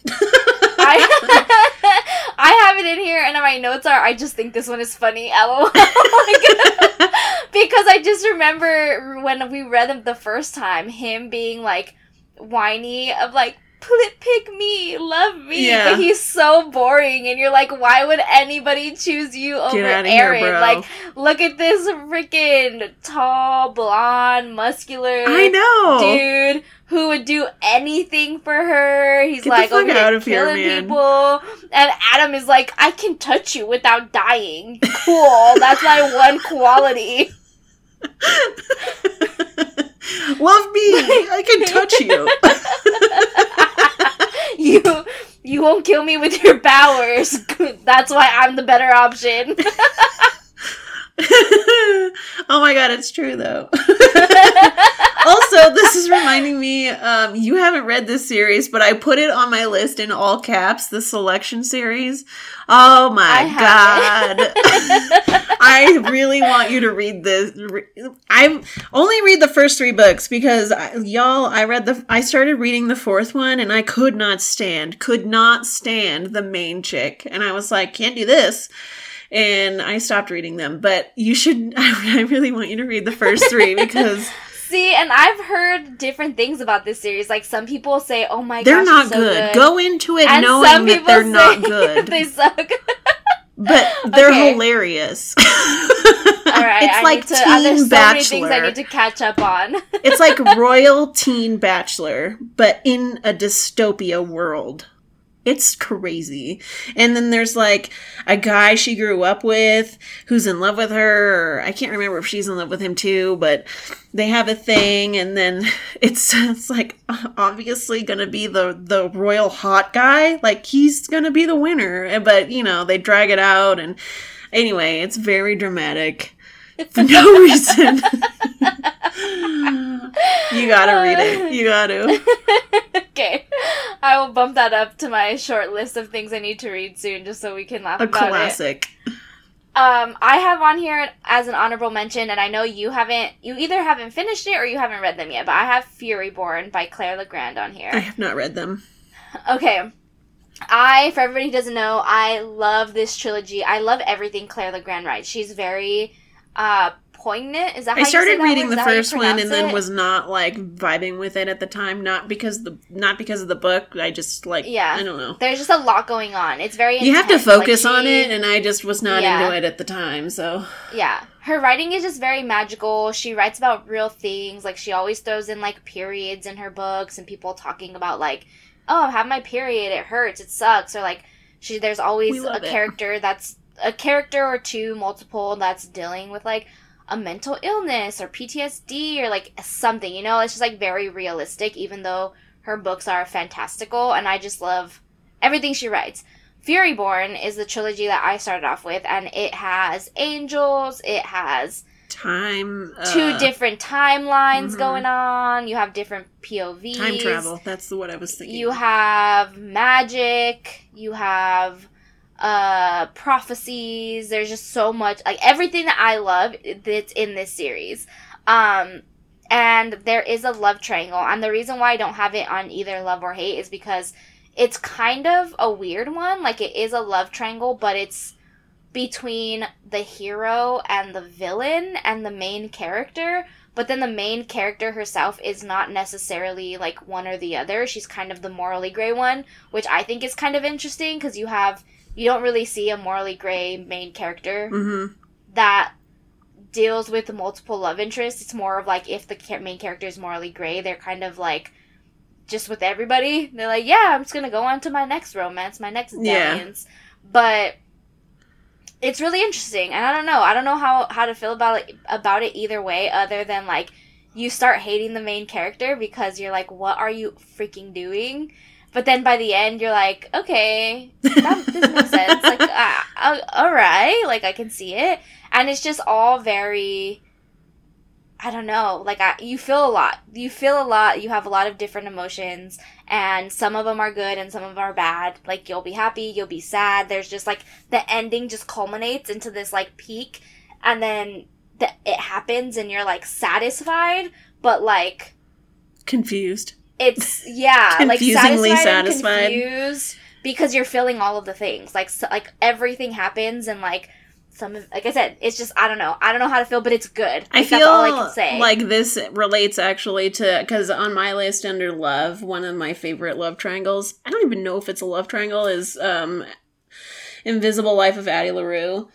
I have it in here, and my notes are, I just think this one is funny, LOL. Because I just remember when we read them the first time, him being, like, whiny of, like, pick me, love me. Yeah. But he's so boring, and you're like, why would anybody choose you over Aaron? Here, like, look at this freaking tall, blonde, muscular dude who would do anything for her. He's like, okay, killing people. And Adam is like, I can touch you without dying. Cool. That's my one quality. Love me. I can touch you. You won't kill me with your powers. That's why I'm the better option. Oh my god, it's true though. Also, this is reminding me, you haven't read this series, but I put it on my list in all caps, the Selection series. Oh my god. I really want you to read this. I only read the first 3 books because, I started reading the 4th one and I could not stand the main chick. And I was like, can't do this. And I stopped reading them, but you should, I really want you to read the first 3 because... See, and I've heard different things about this series. Like, some people say, oh my gosh, they're not so good. Go into it and knowing that they're not good. They suck. But they're hilarious. Alright, it's there's so Bachelor. many things I need to catch up on. It's like Royal Teen Bachelor, but in a dystopia world. It's crazy. And then there's like a guy she grew up with who's in love with her. Or I can't remember if she's in love with him too, but they have a thing. And then it's like obviously going to be the royal hot guy. Like he's going to be the winner. But, they drag it out. And anyway, it's very dramatic for no reason. You gotta read it. You gotta. Okay. I will bump that up to my short list of things I need to read soon just so we can laugh about it. A classic. I have on here as an honorable mention, and I know you either haven't finished it or you haven't read them yet, but I have Furyborn by Claire Legrand on here. I have not read them. Okay. For everybody who doesn't know, I love this trilogy. I love everything Claire Legrand writes. She's very, poignant. Is that how you say that? I started reading the first one and then it? was not like vibing with it at the time. Not because of the book. I just I don't know. There's just a lot going on. It's very intense. You have to focus on it, and I just was not into it at the time. So yeah, her writing is just very magical. She writes about real things. Like she always throws in like periods in her books and people talking about like, oh, I have my period. It hurts. It sucks. Or like there's always a character or two, multiple that's dealing with like a mental illness or PTSD or like something, it's just like very realistic, even though her books are fantastical, and I just love everything she writes. Furyborn is the trilogy that I started off with, and it has angels, it has two different timelines going on, you have different POVs. Time travel, that's what I was thinking. You have magic, you have prophecies. There's just so much, like everything that I love that's in this series. And there is a love triangle, and the reason why I don't have it on either love or hate is because it's kind of a weird one. Like it is a love triangle, but it's between the hero and the villain and the main character. But then the main character herself is not necessarily like one or the other. She's kind of the morally gray one, which I think is kind of interesting because you don't really see a morally gray main character that deals with multiple love interests. It's more of like if the main character is morally gray, they're kind of like just with everybody. They're like, yeah, I'm just going to go on to my next romance, my next dalliance. But it's really interesting. And I don't know how to feel about it either way, other than like you start hating the main character because you're like, what are you freaking doing? But then by the end, you're like, okay, this makes sense. Like, all right, like I can see it, and it's just all very, I don't know. Like you feel a lot. You have a lot of different emotions, and some of them are good and some of them are bad. Like you'll be happy, you'll be sad. There's just like the ending just culminates into this like peak, and then it happens, and you're like satisfied, but like confused. It's, confusingly like satisfied. Confused because you're feeling all of the things. Like everything happens, and like like I said, it's just, I don't know how to feel, but it's good. Like, I feel that's all I can say. Like this relates actually to, because on my list under love, one of my favorite love triangles, I don't even know if it's a love triangle, is Invisible Life of Addie LaRue.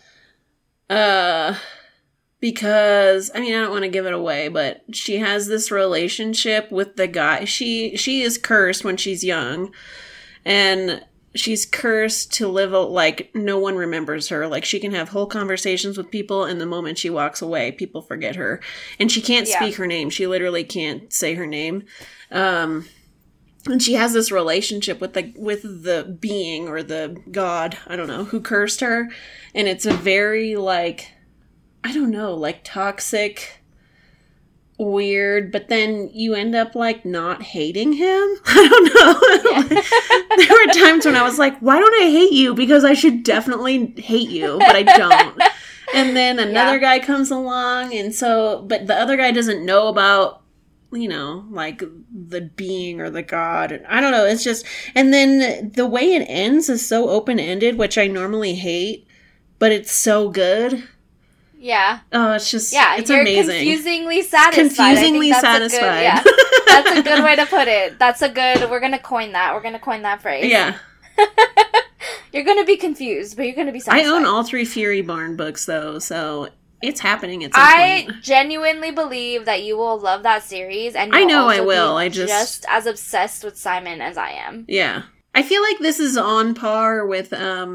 Because, I don't want to give it away, but she has this relationship with the guy. She is cursed when she's young, and she's cursed to live like no one remembers her. Like she can have whole conversations with people, and the moment she walks away, people forget her. And she can't speak her name. She literally can't say her name. And she has this relationship with the being or the god, I don't know, who cursed her. And it's a very like, I don't know, like toxic, weird, but then you end up like not hating him. I don't know. Yeah. There were times when I was like, why don't I hate you? Because I should definitely hate you, but I don't. And then another guy comes along, and so, but the other guy doesn't know about, you know, like the being or the god. I don't know. It's just, and then the way it ends is so open-ended, which I normally hate, but it's so good. Yeah. Oh, it's just, it's you're amazing. Confusingly satisfied. Confusingly satisfied. That's a good way to put it. We're going to coin that. We're going to coin that phrase. Yeah. You're going to be confused, but you're going to be satisfied. I own all 3 Fury Barn books, though, so it's happening at some point. I genuinely believe that you will love that series, and I know also I will. Be just as obsessed with Simon as I am. Yeah. I feel like this is on par with,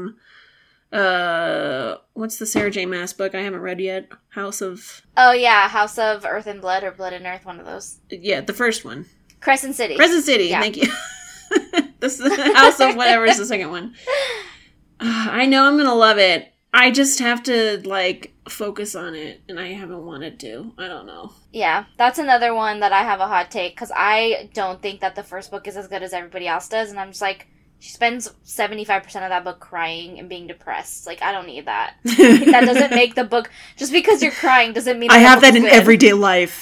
what's the Sarah J. Maas book I haven't read yet? House of Earth and Blood, or Blood and Earth, one of those. Yeah, the first one. Crescent City, thank you. This is House of whatever is the second one. I know I'm gonna love it. I just have to, like, focus on it, and I haven't wanted to. I don't know. Yeah, that's another one that I have a hot take, because I don't think that the first book is as good as everybody else does, and I'm just like, she spends 75% of that book crying and being depressed. Like, I don't need that. That doesn't make the book... Just because you're crying doesn't mean... I have that in everyday life.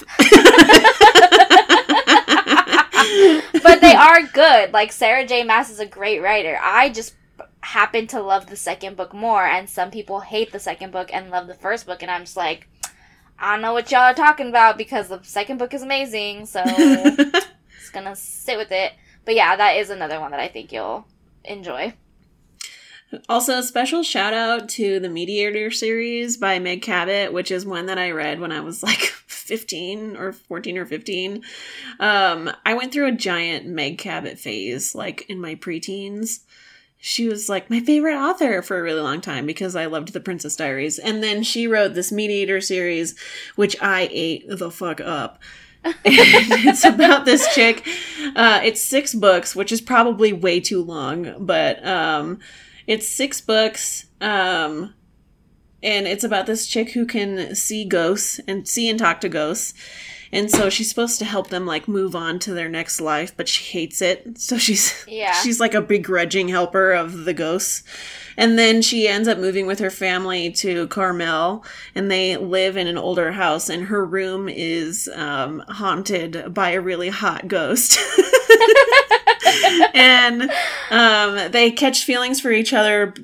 But they are good. Like, Sarah J. Maas is a great writer. I just happen to love the second book more, and some people hate the second book and love the first book, and I'm just like, I don't know what y'all are talking about, because the second book is amazing, so just gonna sit with it. But yeah, that is another one that I think you'll enjoy. Also, a special shout out to the Mediator series by Meg Cabot, which is one that I read when I was like 14 or 15. I went through a giant Meg Cabot phase, like in my preteens. She was like my favorite author for a really long time because I loved The Princess Diaries. And then she wrote this Mediator series, which I ate the fuck up. And it's about this chick. It's 6 books, which is probably way too long, but it's 6 books. And it's about this chick who can see ghosts and see and talk to ghosts. And so she's supposed to help them, like, move on to their next life, but she hates it. So she's like a begrudging helper of the ghosts. And then she ends up moving with her family to Carmel, and they live in an older house, and her room is haunted by a really hot ghost. And they catch feelings for each other.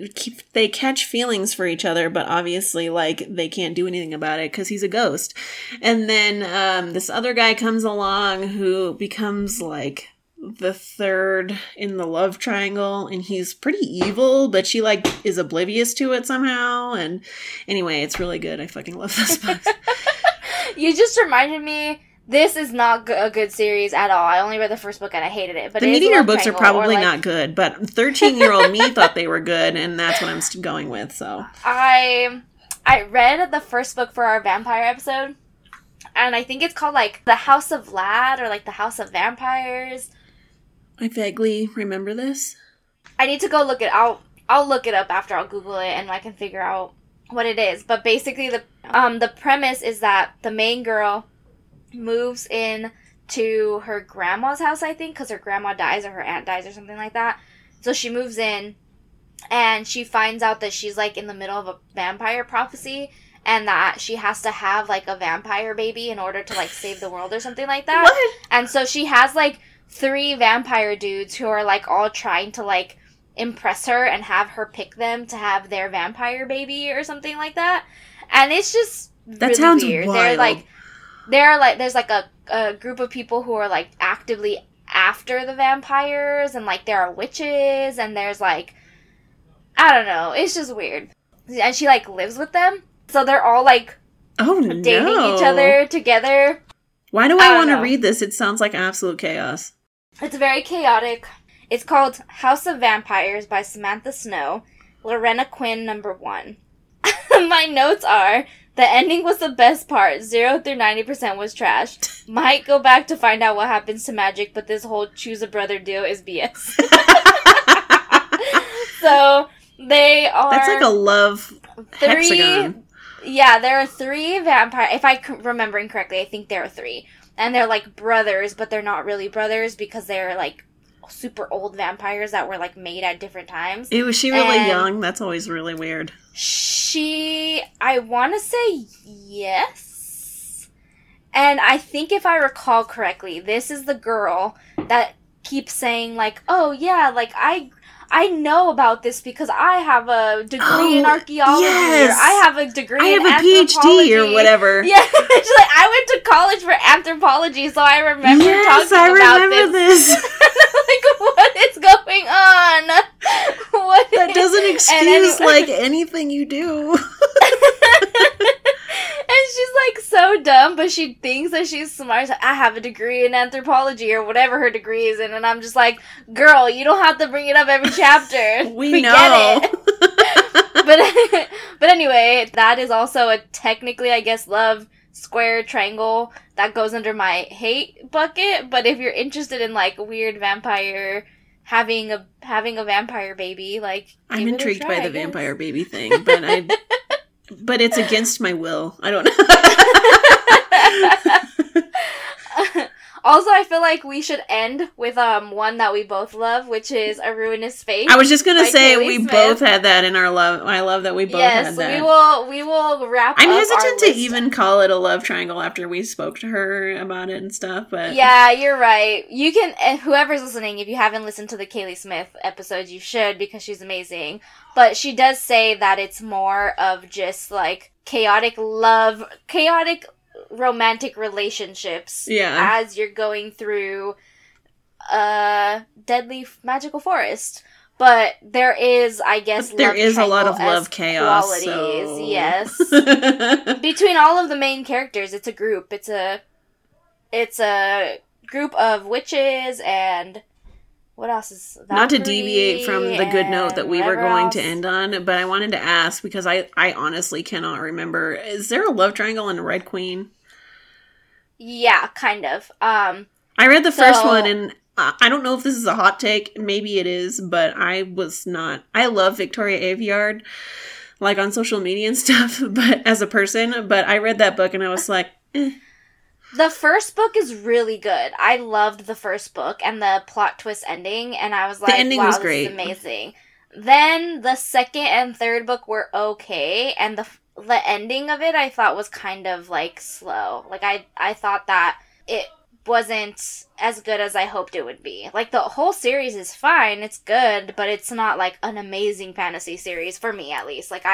But obviously, like, they can't do anything about it because he's a ghost. And then this other guy comes along who becomes, like, the third in the love triangle, and he's pretty evil, but she, like, is oblivious to it somehow. And anyway, it's really good. I fucking love this book. You just reminded me, this is not a good series at all. I only read the first book and I hated it. But the Meteor books are probably not good, but 13-year-old me thought they were good, and that's what I'm going with. So I read the first book for our vampire episode, and I think it's called, like, The House of Lad, or, like, The House of Vampires. I vaguely remember this. I need to go look it out. I'll look it up after. I'll Google it, and I can figure out what it is. But basically, the premise is that the main girl moves in to her grandma's house, I think, because her grandma dies or her aunt dies or something like that. So she moves in, and she finds out that she's, like, in the middle of a vampire prophecy, and that she has to have, like, a vampire baby in order to, like, save the world or something like that. What? And so she has, like, 3 vampire dudes who are, like, all trying to, like, impress her and have her pick them to have their vampire baby or something like that. And it's just really sounds weird. wild. There's, like, a group of people who are, like, actively after the vampires, and, like, there are witches, and there's, like, I don't know. It's just weird. And she, like, lives with them. So they're all, like, dating each other together. Why do I want to read this? It sounds like absolute chaos. It's very chaotic. It's called House of Vampires by Samantha Snow, Lorena Quinn #1. My notes are, the ending was the best part. 0 through 90% was trash. Might go back to find out what happens to Magic, but this whole choose a brother deal is BS. So, they are... That's like a love hexagon. Yeah, there are 3 vampire... If I'm remembering correctly, I think there are 3. And they're like brothers, but they're not really brothers because they're like super old vampires that were like made at different times. Was she really young? That's always really weird. I want to say yes. And I think if I recall correctly, this is the girl that keeps saying like, oh yeah, like I know about this because I have a degree in archaeology, or I have a degree in anthropology. PhD or whatever. Yeah, she's like, I went to college for anthropology, so I remember talking about this. Like, what is going on? That doesn't excuse, like, anything you do. And she's, like, so dumb, but she thinks that she's smart. She's like, I have a degree in anthropology, or whatever her degree is in. And I'm just like, girl, you don't have to bring it up every chapter. We know. Get it. But anyway, that is also a technically, I guess, love square triangle that goes under my hate bucket. But if you're interested in, like, weird vampire... Having a vampire baby, like, I'm intrigued by the vampire baby thing, but it's against my will. I don't know. Also, I feel like we should end with one that we both love, which is A Ruinous Fate. I was just gonna say we both had that in our love. I love that we both had that. Yes, we will wrap. I'm up hesitant to list. even call it a love triangle after we spoke to her about it and stuff. But yeah, you're right. You can. And whoever's listening, if you haven't listened to the Kaylee Smith episodes, you should because she's amazing. But she does say that it's more of just like chaotic romantic relationships as you're going through a deadly magical forest. But there is, I guess, there is a lot of love chaos qualities. So... Yes. Between all of the main characters, it's a group. It's a group of witches and what else is Valkyrie, not to deviate from the good note that we were going to end on, but I wanted to ask because I honestly cannot remember. Is there a love triangle in Red Queen? Yeah, kind of. I read the first one, and I don't know if this is a hot take. Maybe it is, but I was not. I love Victoria Aveyard, like on social media and stuff, but as a person. But I read that book, and I was like, eh. The first book is really good. I loved the first book and the plot twist ending, and I was like, the ending was great. This is amazing. Then the second and third book were okay, and the ending of it I thought was kind of like slow. Like I thought that it wasn't as good as I hoped it would be. Like the whole series is fine, it's good, but it's not like an amazing fantasy series for me at least. Like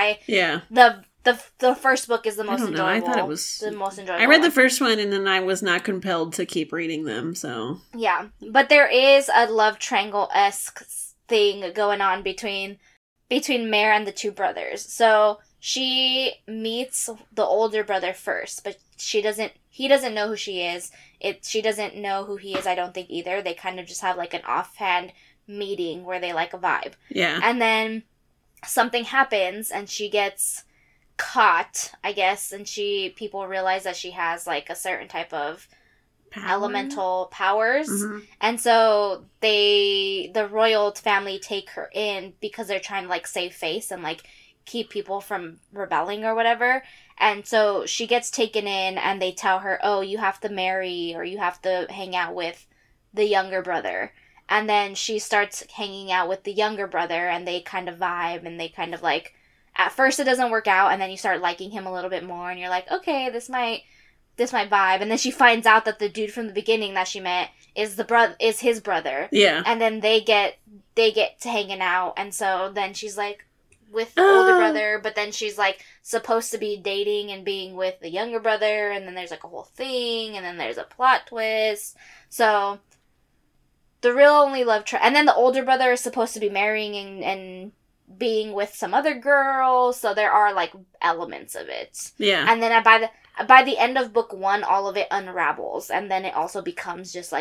the first book is the most enjoyable. I thought it was the most enjoyable. I read the first one and then I was not compelled to keep reading them, so. Yeah. But there is a love triangle-esque thing going on between Mare and the two brothers. So she meets the older brother first, but he doesn't know who she is. She doesn't know who he is, I don't think either. They kind of just have like an offhand meeting where they like a vibe. Yeah. And then something happens and she gets caught, I guess, and people realize that she has like a certain type of elemental powers. Mm-hmm. And so the royal family take her in because they're trying to like save face and like keep people from rebelling or whatever. And so she gets taken in and they tell her, oh, you have to marry or you have to hang out with the younger brother. And then she starts hanging out with the younger brother and they kind of vibe and they kind of like, at first it doesn't work out and then you start liking him a little bit more and you're like, okay, this might vibe. And then she finds out that the dude from the beginning that she met is his brother. Yeah. And then they get to hanging out and so then she's like with the older brother, but then she's like supposed to be dating and being with the younger brother, and then there's like a whole thing, and then there's a plot twist. So the real only love and then the older brother is supposed to be marrying and being with some other girl, so there are like elements of it. Yeah. And then by the end of book 1, all of it unravels, and then it also becomes just like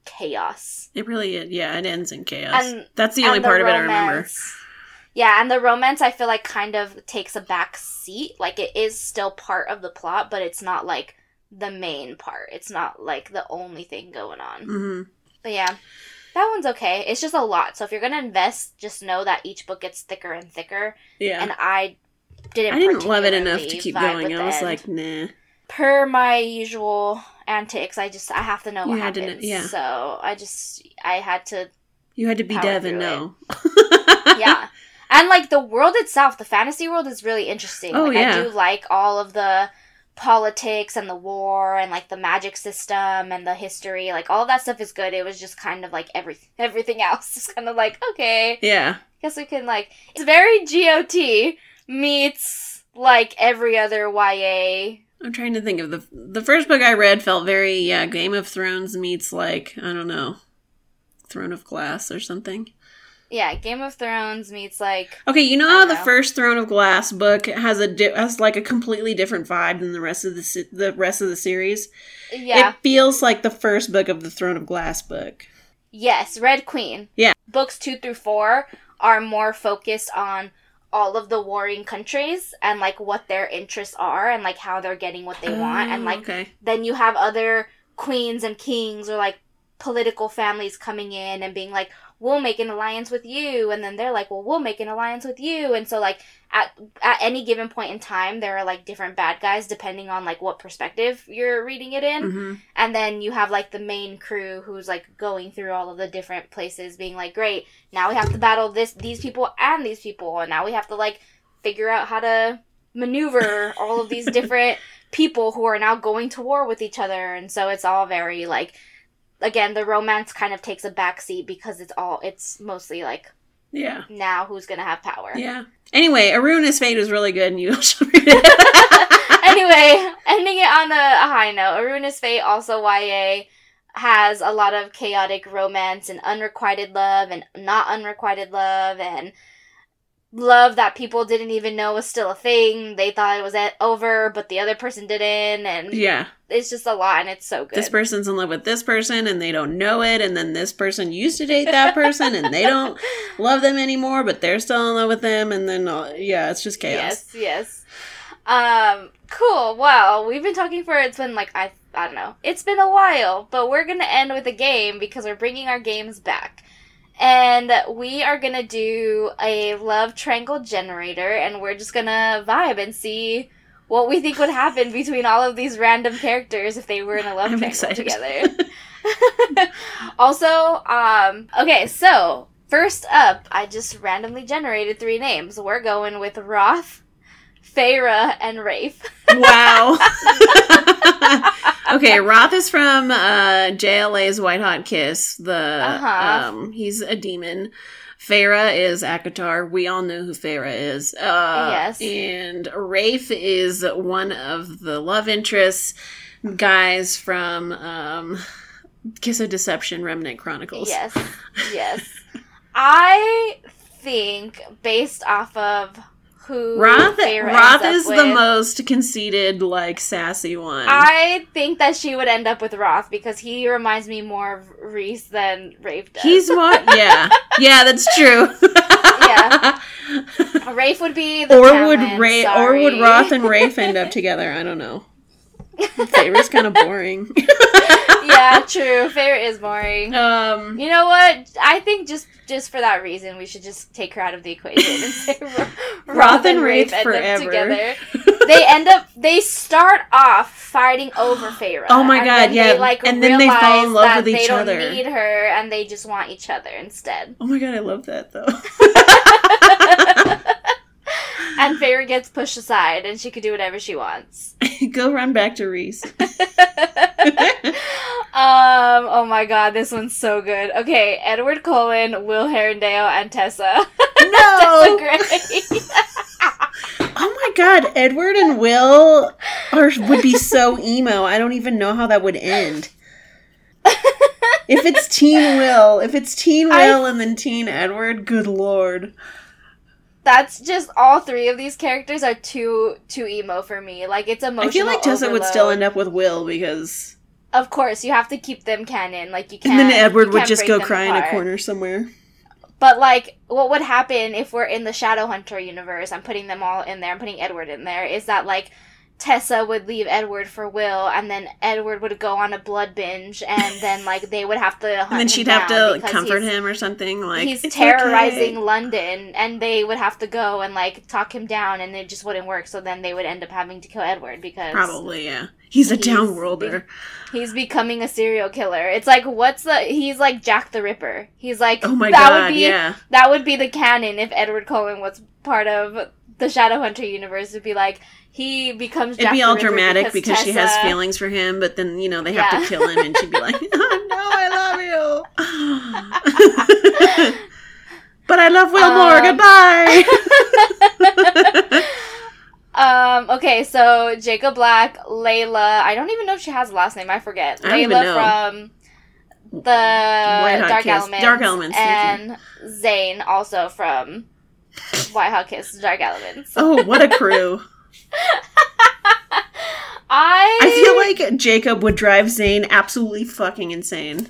chaos. It really is. Yeah, it ends in chaos. And that's the only part of it I remember. Yeah, and the romance I feel like kind of takes a back seat. Like, it is still part of the plot, but it's not like the main part. It's not like the only thing going on. Mm-hmm. But yeah, that one's okay. It's just a lot. So if you're gonna invest, just know that each book gets thicker and thicker. Yeah. And I didn't love it enough to keep going. I was like, nah. Per my usual antics, I have to know what happens. Yeah. So I had to. You had to be Dev and know. Yeah. And, like, the world itself, the fantasy world is really interesting. Oh, like, yeah. I do like all of the politics and the war and, like, the magic system and the history. Like, all of that stuff is good. It was just kind of, like, everything else is kind of like, okay. Yeah. Guess we can, like... It's very GOT meets, like, every other YA. I'm trying to think of the first book I read felt very, Game of Thrones meets, like, I don't know, Throne of Glass or something. Yeah, Game of Thrones meets, like... Okay, you know how the first Throne of Glass book has like a completely different vibe than the rest of the series? Yeah. It feels like the first book of the Throne of Glass book. Yes, Red Queen. Yeah. Books 2 through 4 are more focused on all of the warring countries and, like, what their interests are and, like, how they're getting what they want. And, like, Then you have other queens and kings or, like, political families coming in and being like, we'll make an alliance with you, and then they're like, well, we'll make an alliance with you, and so, like, at any given point in time, there are, like, different bad guys, depending on, like, what perspective you're reading it in, mm-hmm. And then you have, like, the main crew who's, like, going through all of the different places, being like, great, now we have to battle these people, and now we have to, like, figure out how to maneuver all of these different people who are now going to war with each other, and so it's all very, like... Again, the romance kind of takes a backseat because it's mostly like, now who's gonna have power? Yeah. Anyway, Aruna's Fate was really good and you should read it. Anyway, ending it on a high note, Aruna's Fate, also YA, has a lot of chaotic romance and unrequited love and not unrequited love and love that people didn't even know was still a thing. They thought it was over, but the other person didn't, and it's just a lot, and it's so good. This person's in love with this person, and they don't know it, and then this person used to date that person, and they don't love them anymore, but they're still in love with them, and then, it's just chaos. Yes. Cool. Well, we've been talking it's been, like, I don't know. It's been a while, but we're gonna end with a game, because we're bringing our games back. And we are gonna do a love triangle generator, and we're just gonna vibe and see what we think would happen between all of these random characters if they were in a love triangle together. Also, okay, so, first up, I just randomly generated 3 names. We're going with Roth, Feyre, and Rafe. Wow. Okay, Roth is from JLA's White Hot Kiss. He's a demon. Feyre is ACOTAR. We all know who Feyre is. Yes. And Rafe is one of the love interests guys from Kiss of Deception, Remnant Chronicles. Yes. I think, based off of who Roth is the most conceited, like, sassy one. I think that she would end up with Roth because he reminds me more of Reese than Rafe does. He's more, yeah, that's true. Yeah, Rafe would be the would Roth and Rafe end up together? I don't know. Feyre's kind of boring. Yeah, true. Feyre is boring. You know what? I think just for that reason, we should just take her out of the equation and say Roth and Rafe end up together. They start off fighting over Feyre. Oh my god, yeah. And then they fall in love with each other. They don't need her, and they just want each other instead. Oh my god, I love that, though. And Feyre gets pushed aside, and she can do whatever she wants. Go run back to Reese. Oh my god, this one's so good. Okay, Edward Cullen, Will Herondale, and Tessa. No! Tessa Gray. Oh my god, Edward and Will would be so emo. I don't even know how that would end. If it's Teen Will and then Teen Edward, good lord. That's just, all 3 of these characters are too emo for me. Like, it's emotional I feel like Tessa overload. would still end up with Will because... Of course, you have to keep them canon. Like, you can't. And then Edward would just break go them cry in a apart. corner somewhere. But, like, what would happen if we're in the Shadowhunter universe, I'm putting them all in there, I'm putting Edward in there, is that, like, Tessa would leave Edward for Will, and then Edward would go on a blood binge, and then, like, they would have to hunt And then she'd him have down to because comfort him or something. Like, he's "It's terrorizing okay." London, and they would have to go and, like, talk him down, and it just wouldn't work, so then they would end up having to kill Edward, because... Probably, yeah. He's a downworlder. He's becoming a serial killer. It's like, he's like Jack the Ripper. He's like, Oh my that god, would be, yeah. That would be the canon if Edward Cullen was part of the Shadowhunter universe. It'd be like, he becomes Jack It'd be the all Ripper dramatic because she has Tessa- feelings for him, but then, you know, they have to kill him, and she'd be like, oh, no, I love you. But I love Wilmore, goodbye! Okay, so Jacob Black, Layla, I don't even know if she has a last name, I forget. I don't even Layla know. from the White Hot Dark Kiss. Elements. Dark Elements, thank and Zane, also from White Hot Kiss, Dark Elements. Oh, what a crew. I feel like Jacob would drive Zane absolutely fucking insane.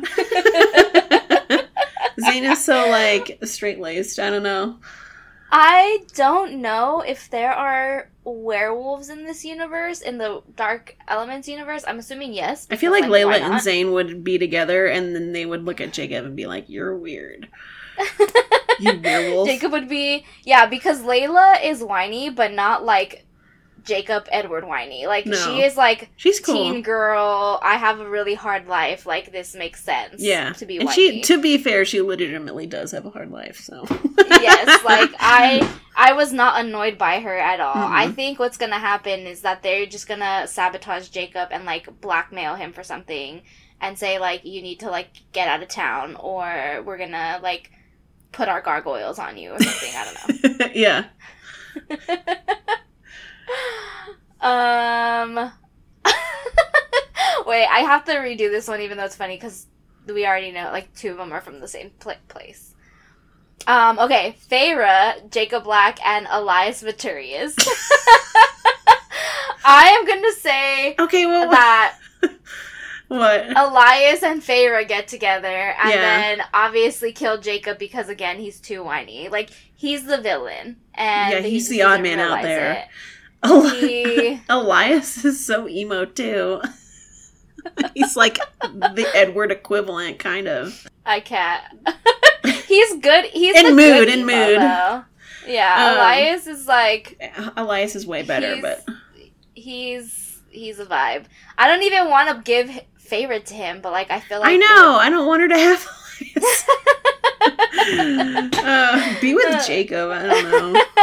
Zane is so, like, straight-laced. I don't know. I don't know if there are werewolves in this universe, in the Dark Elements universe. I'm assuming yes. I feel because, like why Layla and not? Zane would be together, and then they would look at Jacob and be like, you're weird. You werewolf. Jacob would be... Yeah, because Layla is whiny, but not, like, Jacob Edward whiny. Like, No. she is, like, She's cool. teen girl, I have a really hard life, like, this makes sense Yeah. to be And whiny. to be fair, she legitimately does have a hard life, so. Yes, like, I was not annoyed by her at all. Mhm. I think what's gonna happen is that they're just gonna sabotage Jacob and, like, blackmail him for something and say, like, you need to, like, get out of town, or we're gonna, like, put our gargoyles on you or something. I don't know. Yeah. Wait, I have to redo this one even though it's funny because we already know, like, two of them are from the same place. Okay, Feyre, Jacob Black, and Elias Viturius. I am gonna say Okay, well, that what? Elias and Feyre get together and Yeah. then obviously kill Jacob because, again, he's too whiny. Like, he's the villain. And Yeah, he he's just the odd doesn't man out realize there. it. He... Elias is so emo, too. He's like the Edward equivalent, kind of. I can't. He's good. He's In the mood, good in emo, mood. though. Yeah, Elias is like... Elias is way better, he's- but... He's a vibe. I don't even want to give favorite to him, but, like, I feel like... I know! I don't want her to have Elias. Be with Jacob, I don't know.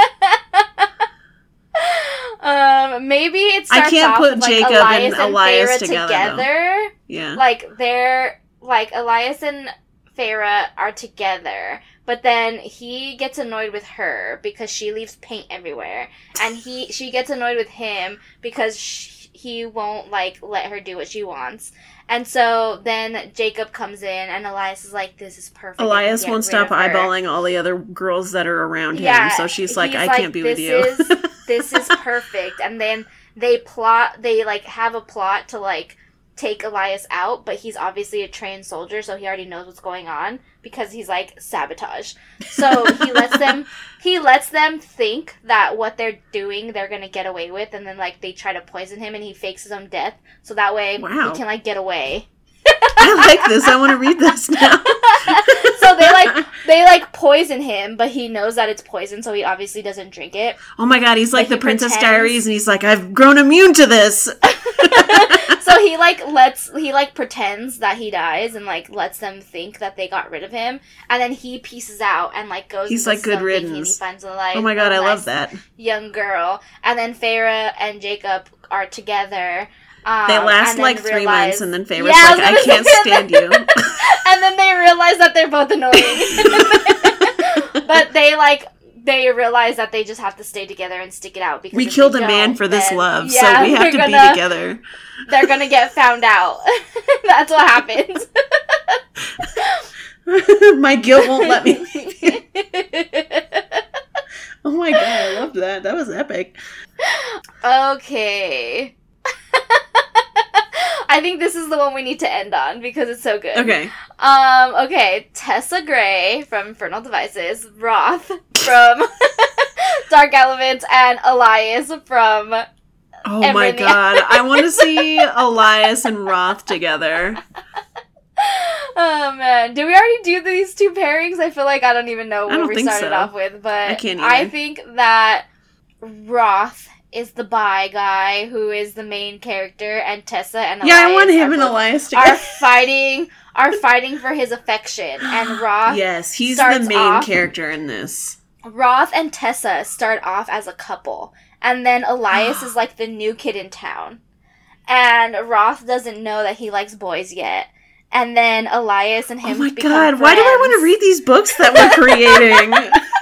Maybe it starts I can't off put with, like, Jacob Elias and Elias Feyre together, Yeah. Like, they're, like, Elias and Feyre are together, but then he gets annoyed with her because she leaves paint everywhere, and she gets annoyed with him because he won't, like, let her do what she wants. And so then Jacob comes in, and Elias is like, this is perfect. Elias Get won't rid stop of her. eyeballing all the other girls that are around Yeah, him, so she's like, he's I can't be with you. This is perfect. And then they like, have a plot to, like, take Elias out, but he's obviously a trained soldier, so he already knows what's going on because he's, like, sabotage. So he lets them think that what they're doing they're gonna get away with, and then, like, they try to poison him and he fakes his own death so that way Wow. he can, like, get away. I like this. I want to read this now. So they poison him, but he knows that it's poison, so he obviously doesn't drink it. Oh my god, he's like But the he Princess pretends- Diaries, and he's like, I've grown immune to this. So he pretends that he dies and, like, lets them think that they got rid of him, and then he pieces out and, like, goes. He's into like, good something, and he riddance. finds a, like, Oh my god, I love nice that. young girl, and then Feyre and Jacob are together. They last and then like 3 months, and then Feyre's Yeah, I was like, I gonna can't say stand you. And then they realize that they're both annoying. But they realize that they just have to stay together and stick it out because We if killed they a man don't, for this then- love, yeah, so we have to be together. They're gonna get found out. That's what happens. My guilt won't let me leave you. Oh my god, I loved that. That was epic. Okay. I think this is the one we need to end on because it's so good. Okay. Okay. Tessa Gray from Infernal Devices, Roth from Dark Elements, and Elias from Oh my god. I want to see Elias and Roth together. Oh man, did we already do these two pairings? I feel like I don't even know what we started off with, but I can't either. I think that Roth is the bi guy who is the main character, and Tessa and Elias I want him and Elias together. are fighting for his affection, and Roth. Yes, he's the main character in this. Roth and Tessa start off as a couple, and then Elias is like the new kid in town, and Roth doesn't know that he likes boys yet. And then Elias and him. Oh my god! Friends. Why do I want to read these books that we're creating?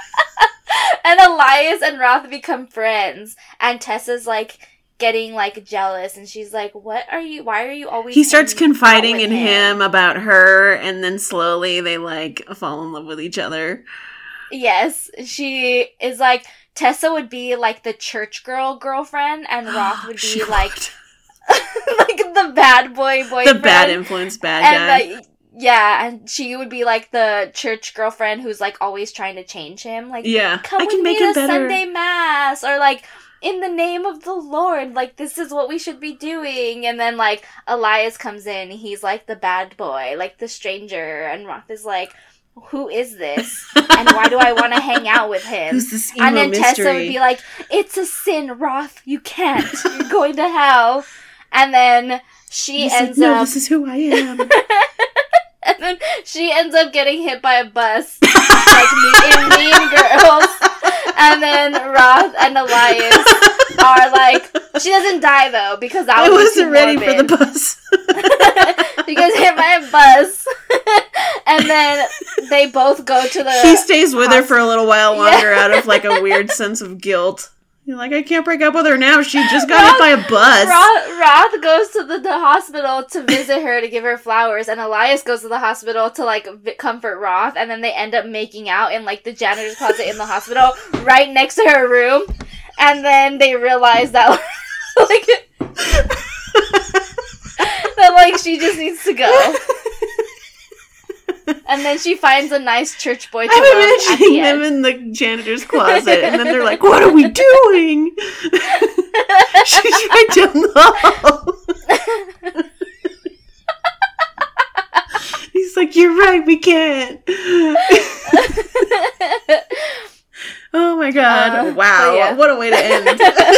And Elias and Roth become friends, and Tessa's like getting like jealous, and she's like, "What are you? Why are you always?" He starts confiding in him about her, and then slowly they like fall in love with each other. Yes, she is like Tessa would be like the church girlfriend, and Roth would be like. Like the bad boyfriend. The bad influence bad guy. Yeah, and she would be like the church girlfriend who's like always trying to change him. Like, come with me to Sunday Mass, or like, in the name of the Lord, like, this is what we should be doing. And then like, Elias comes in, he's like the bad boy, like the stranger, and Roth is like, who is this? And why do I want to hang out with him? Who's this emo And then mystery? Tessa would be like, it's a sin, Roth, you can't, you're going to hell. And then she ends up... No, this is who I am. And then she ends up getting hit by a bus, like in Mean Girls. And then Roth and Elias are like... She doesn't die, though, because I wasn't ready for the bus. She gets hit by a bus. And then they both go to the... He stays with her for a little while longer out of, like, a weird sense of guilt. You're like, I can't break up with her now. She just got hit by a bus. Roth goes to the hospital to visit her to give her flowers, and Elias goes to the hospital to, like, comfort Roth, and then they end up making out in, like, the janitor's closet in the hospital right next to her room, and then they realize that, like, that, like, she just needs to go. And then she finds a nice church boy to love at the end. them in the janitor's closet, and then they're like, what are we doing? She's right down the hall. He's like, you're right, we can't. Oh my god. Wow. Yeah. What a way to end.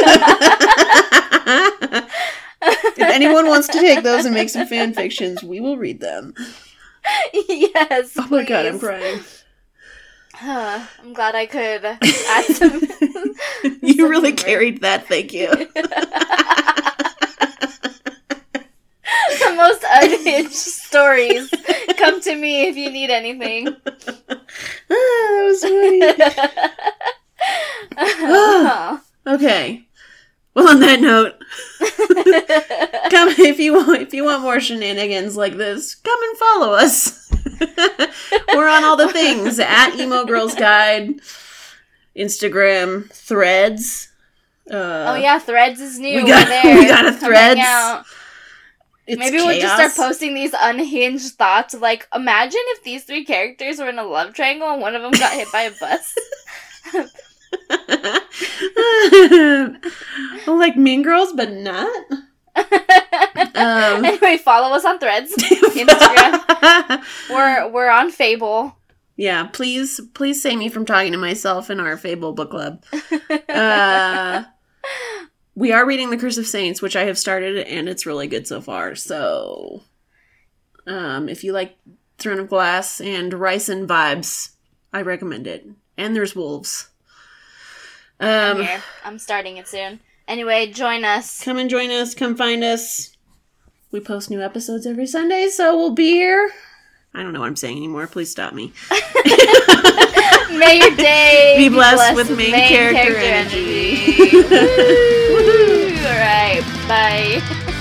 If anyone wants to take those and make some fan fictions, we will read them. Yes, oh my god, I'm crying. I'm glad I could add some... You really carried that, thank you. The most unhinged stories. Come to me if you need anything. That was funny. Okay. Well, on that note, come if you want more shenanigans like this, come and follow us. We're on all the things at Emo Girls Guide, Instagram, Threads. Oh yeah, Threads is new. We got a Threads. Maybe we'll just start posting these unhinged thoughts. Like, imagine if these three characters were in a love triangle and one of them got hit by a bus. Like Mean Girls, but not. Anyway, follow us on Threads, Instagram. We're on Fable. Yeah, please save me from talking to myself in our Fable book club. We are reading The Curse of Saints, which I have started, and it's really good so far. So, if you like Throne of Glass and Ricin vibes, I recommend it. And there's wolves. I'm starting it soon. Anyway, join us. Come and join us. Come find us. We post new episodes every Sunday, so we'll be here. I don't know what I'm saying anymore. Please stop me. May your day be blessed with main character energy. Woo-hoo. All right. Bye.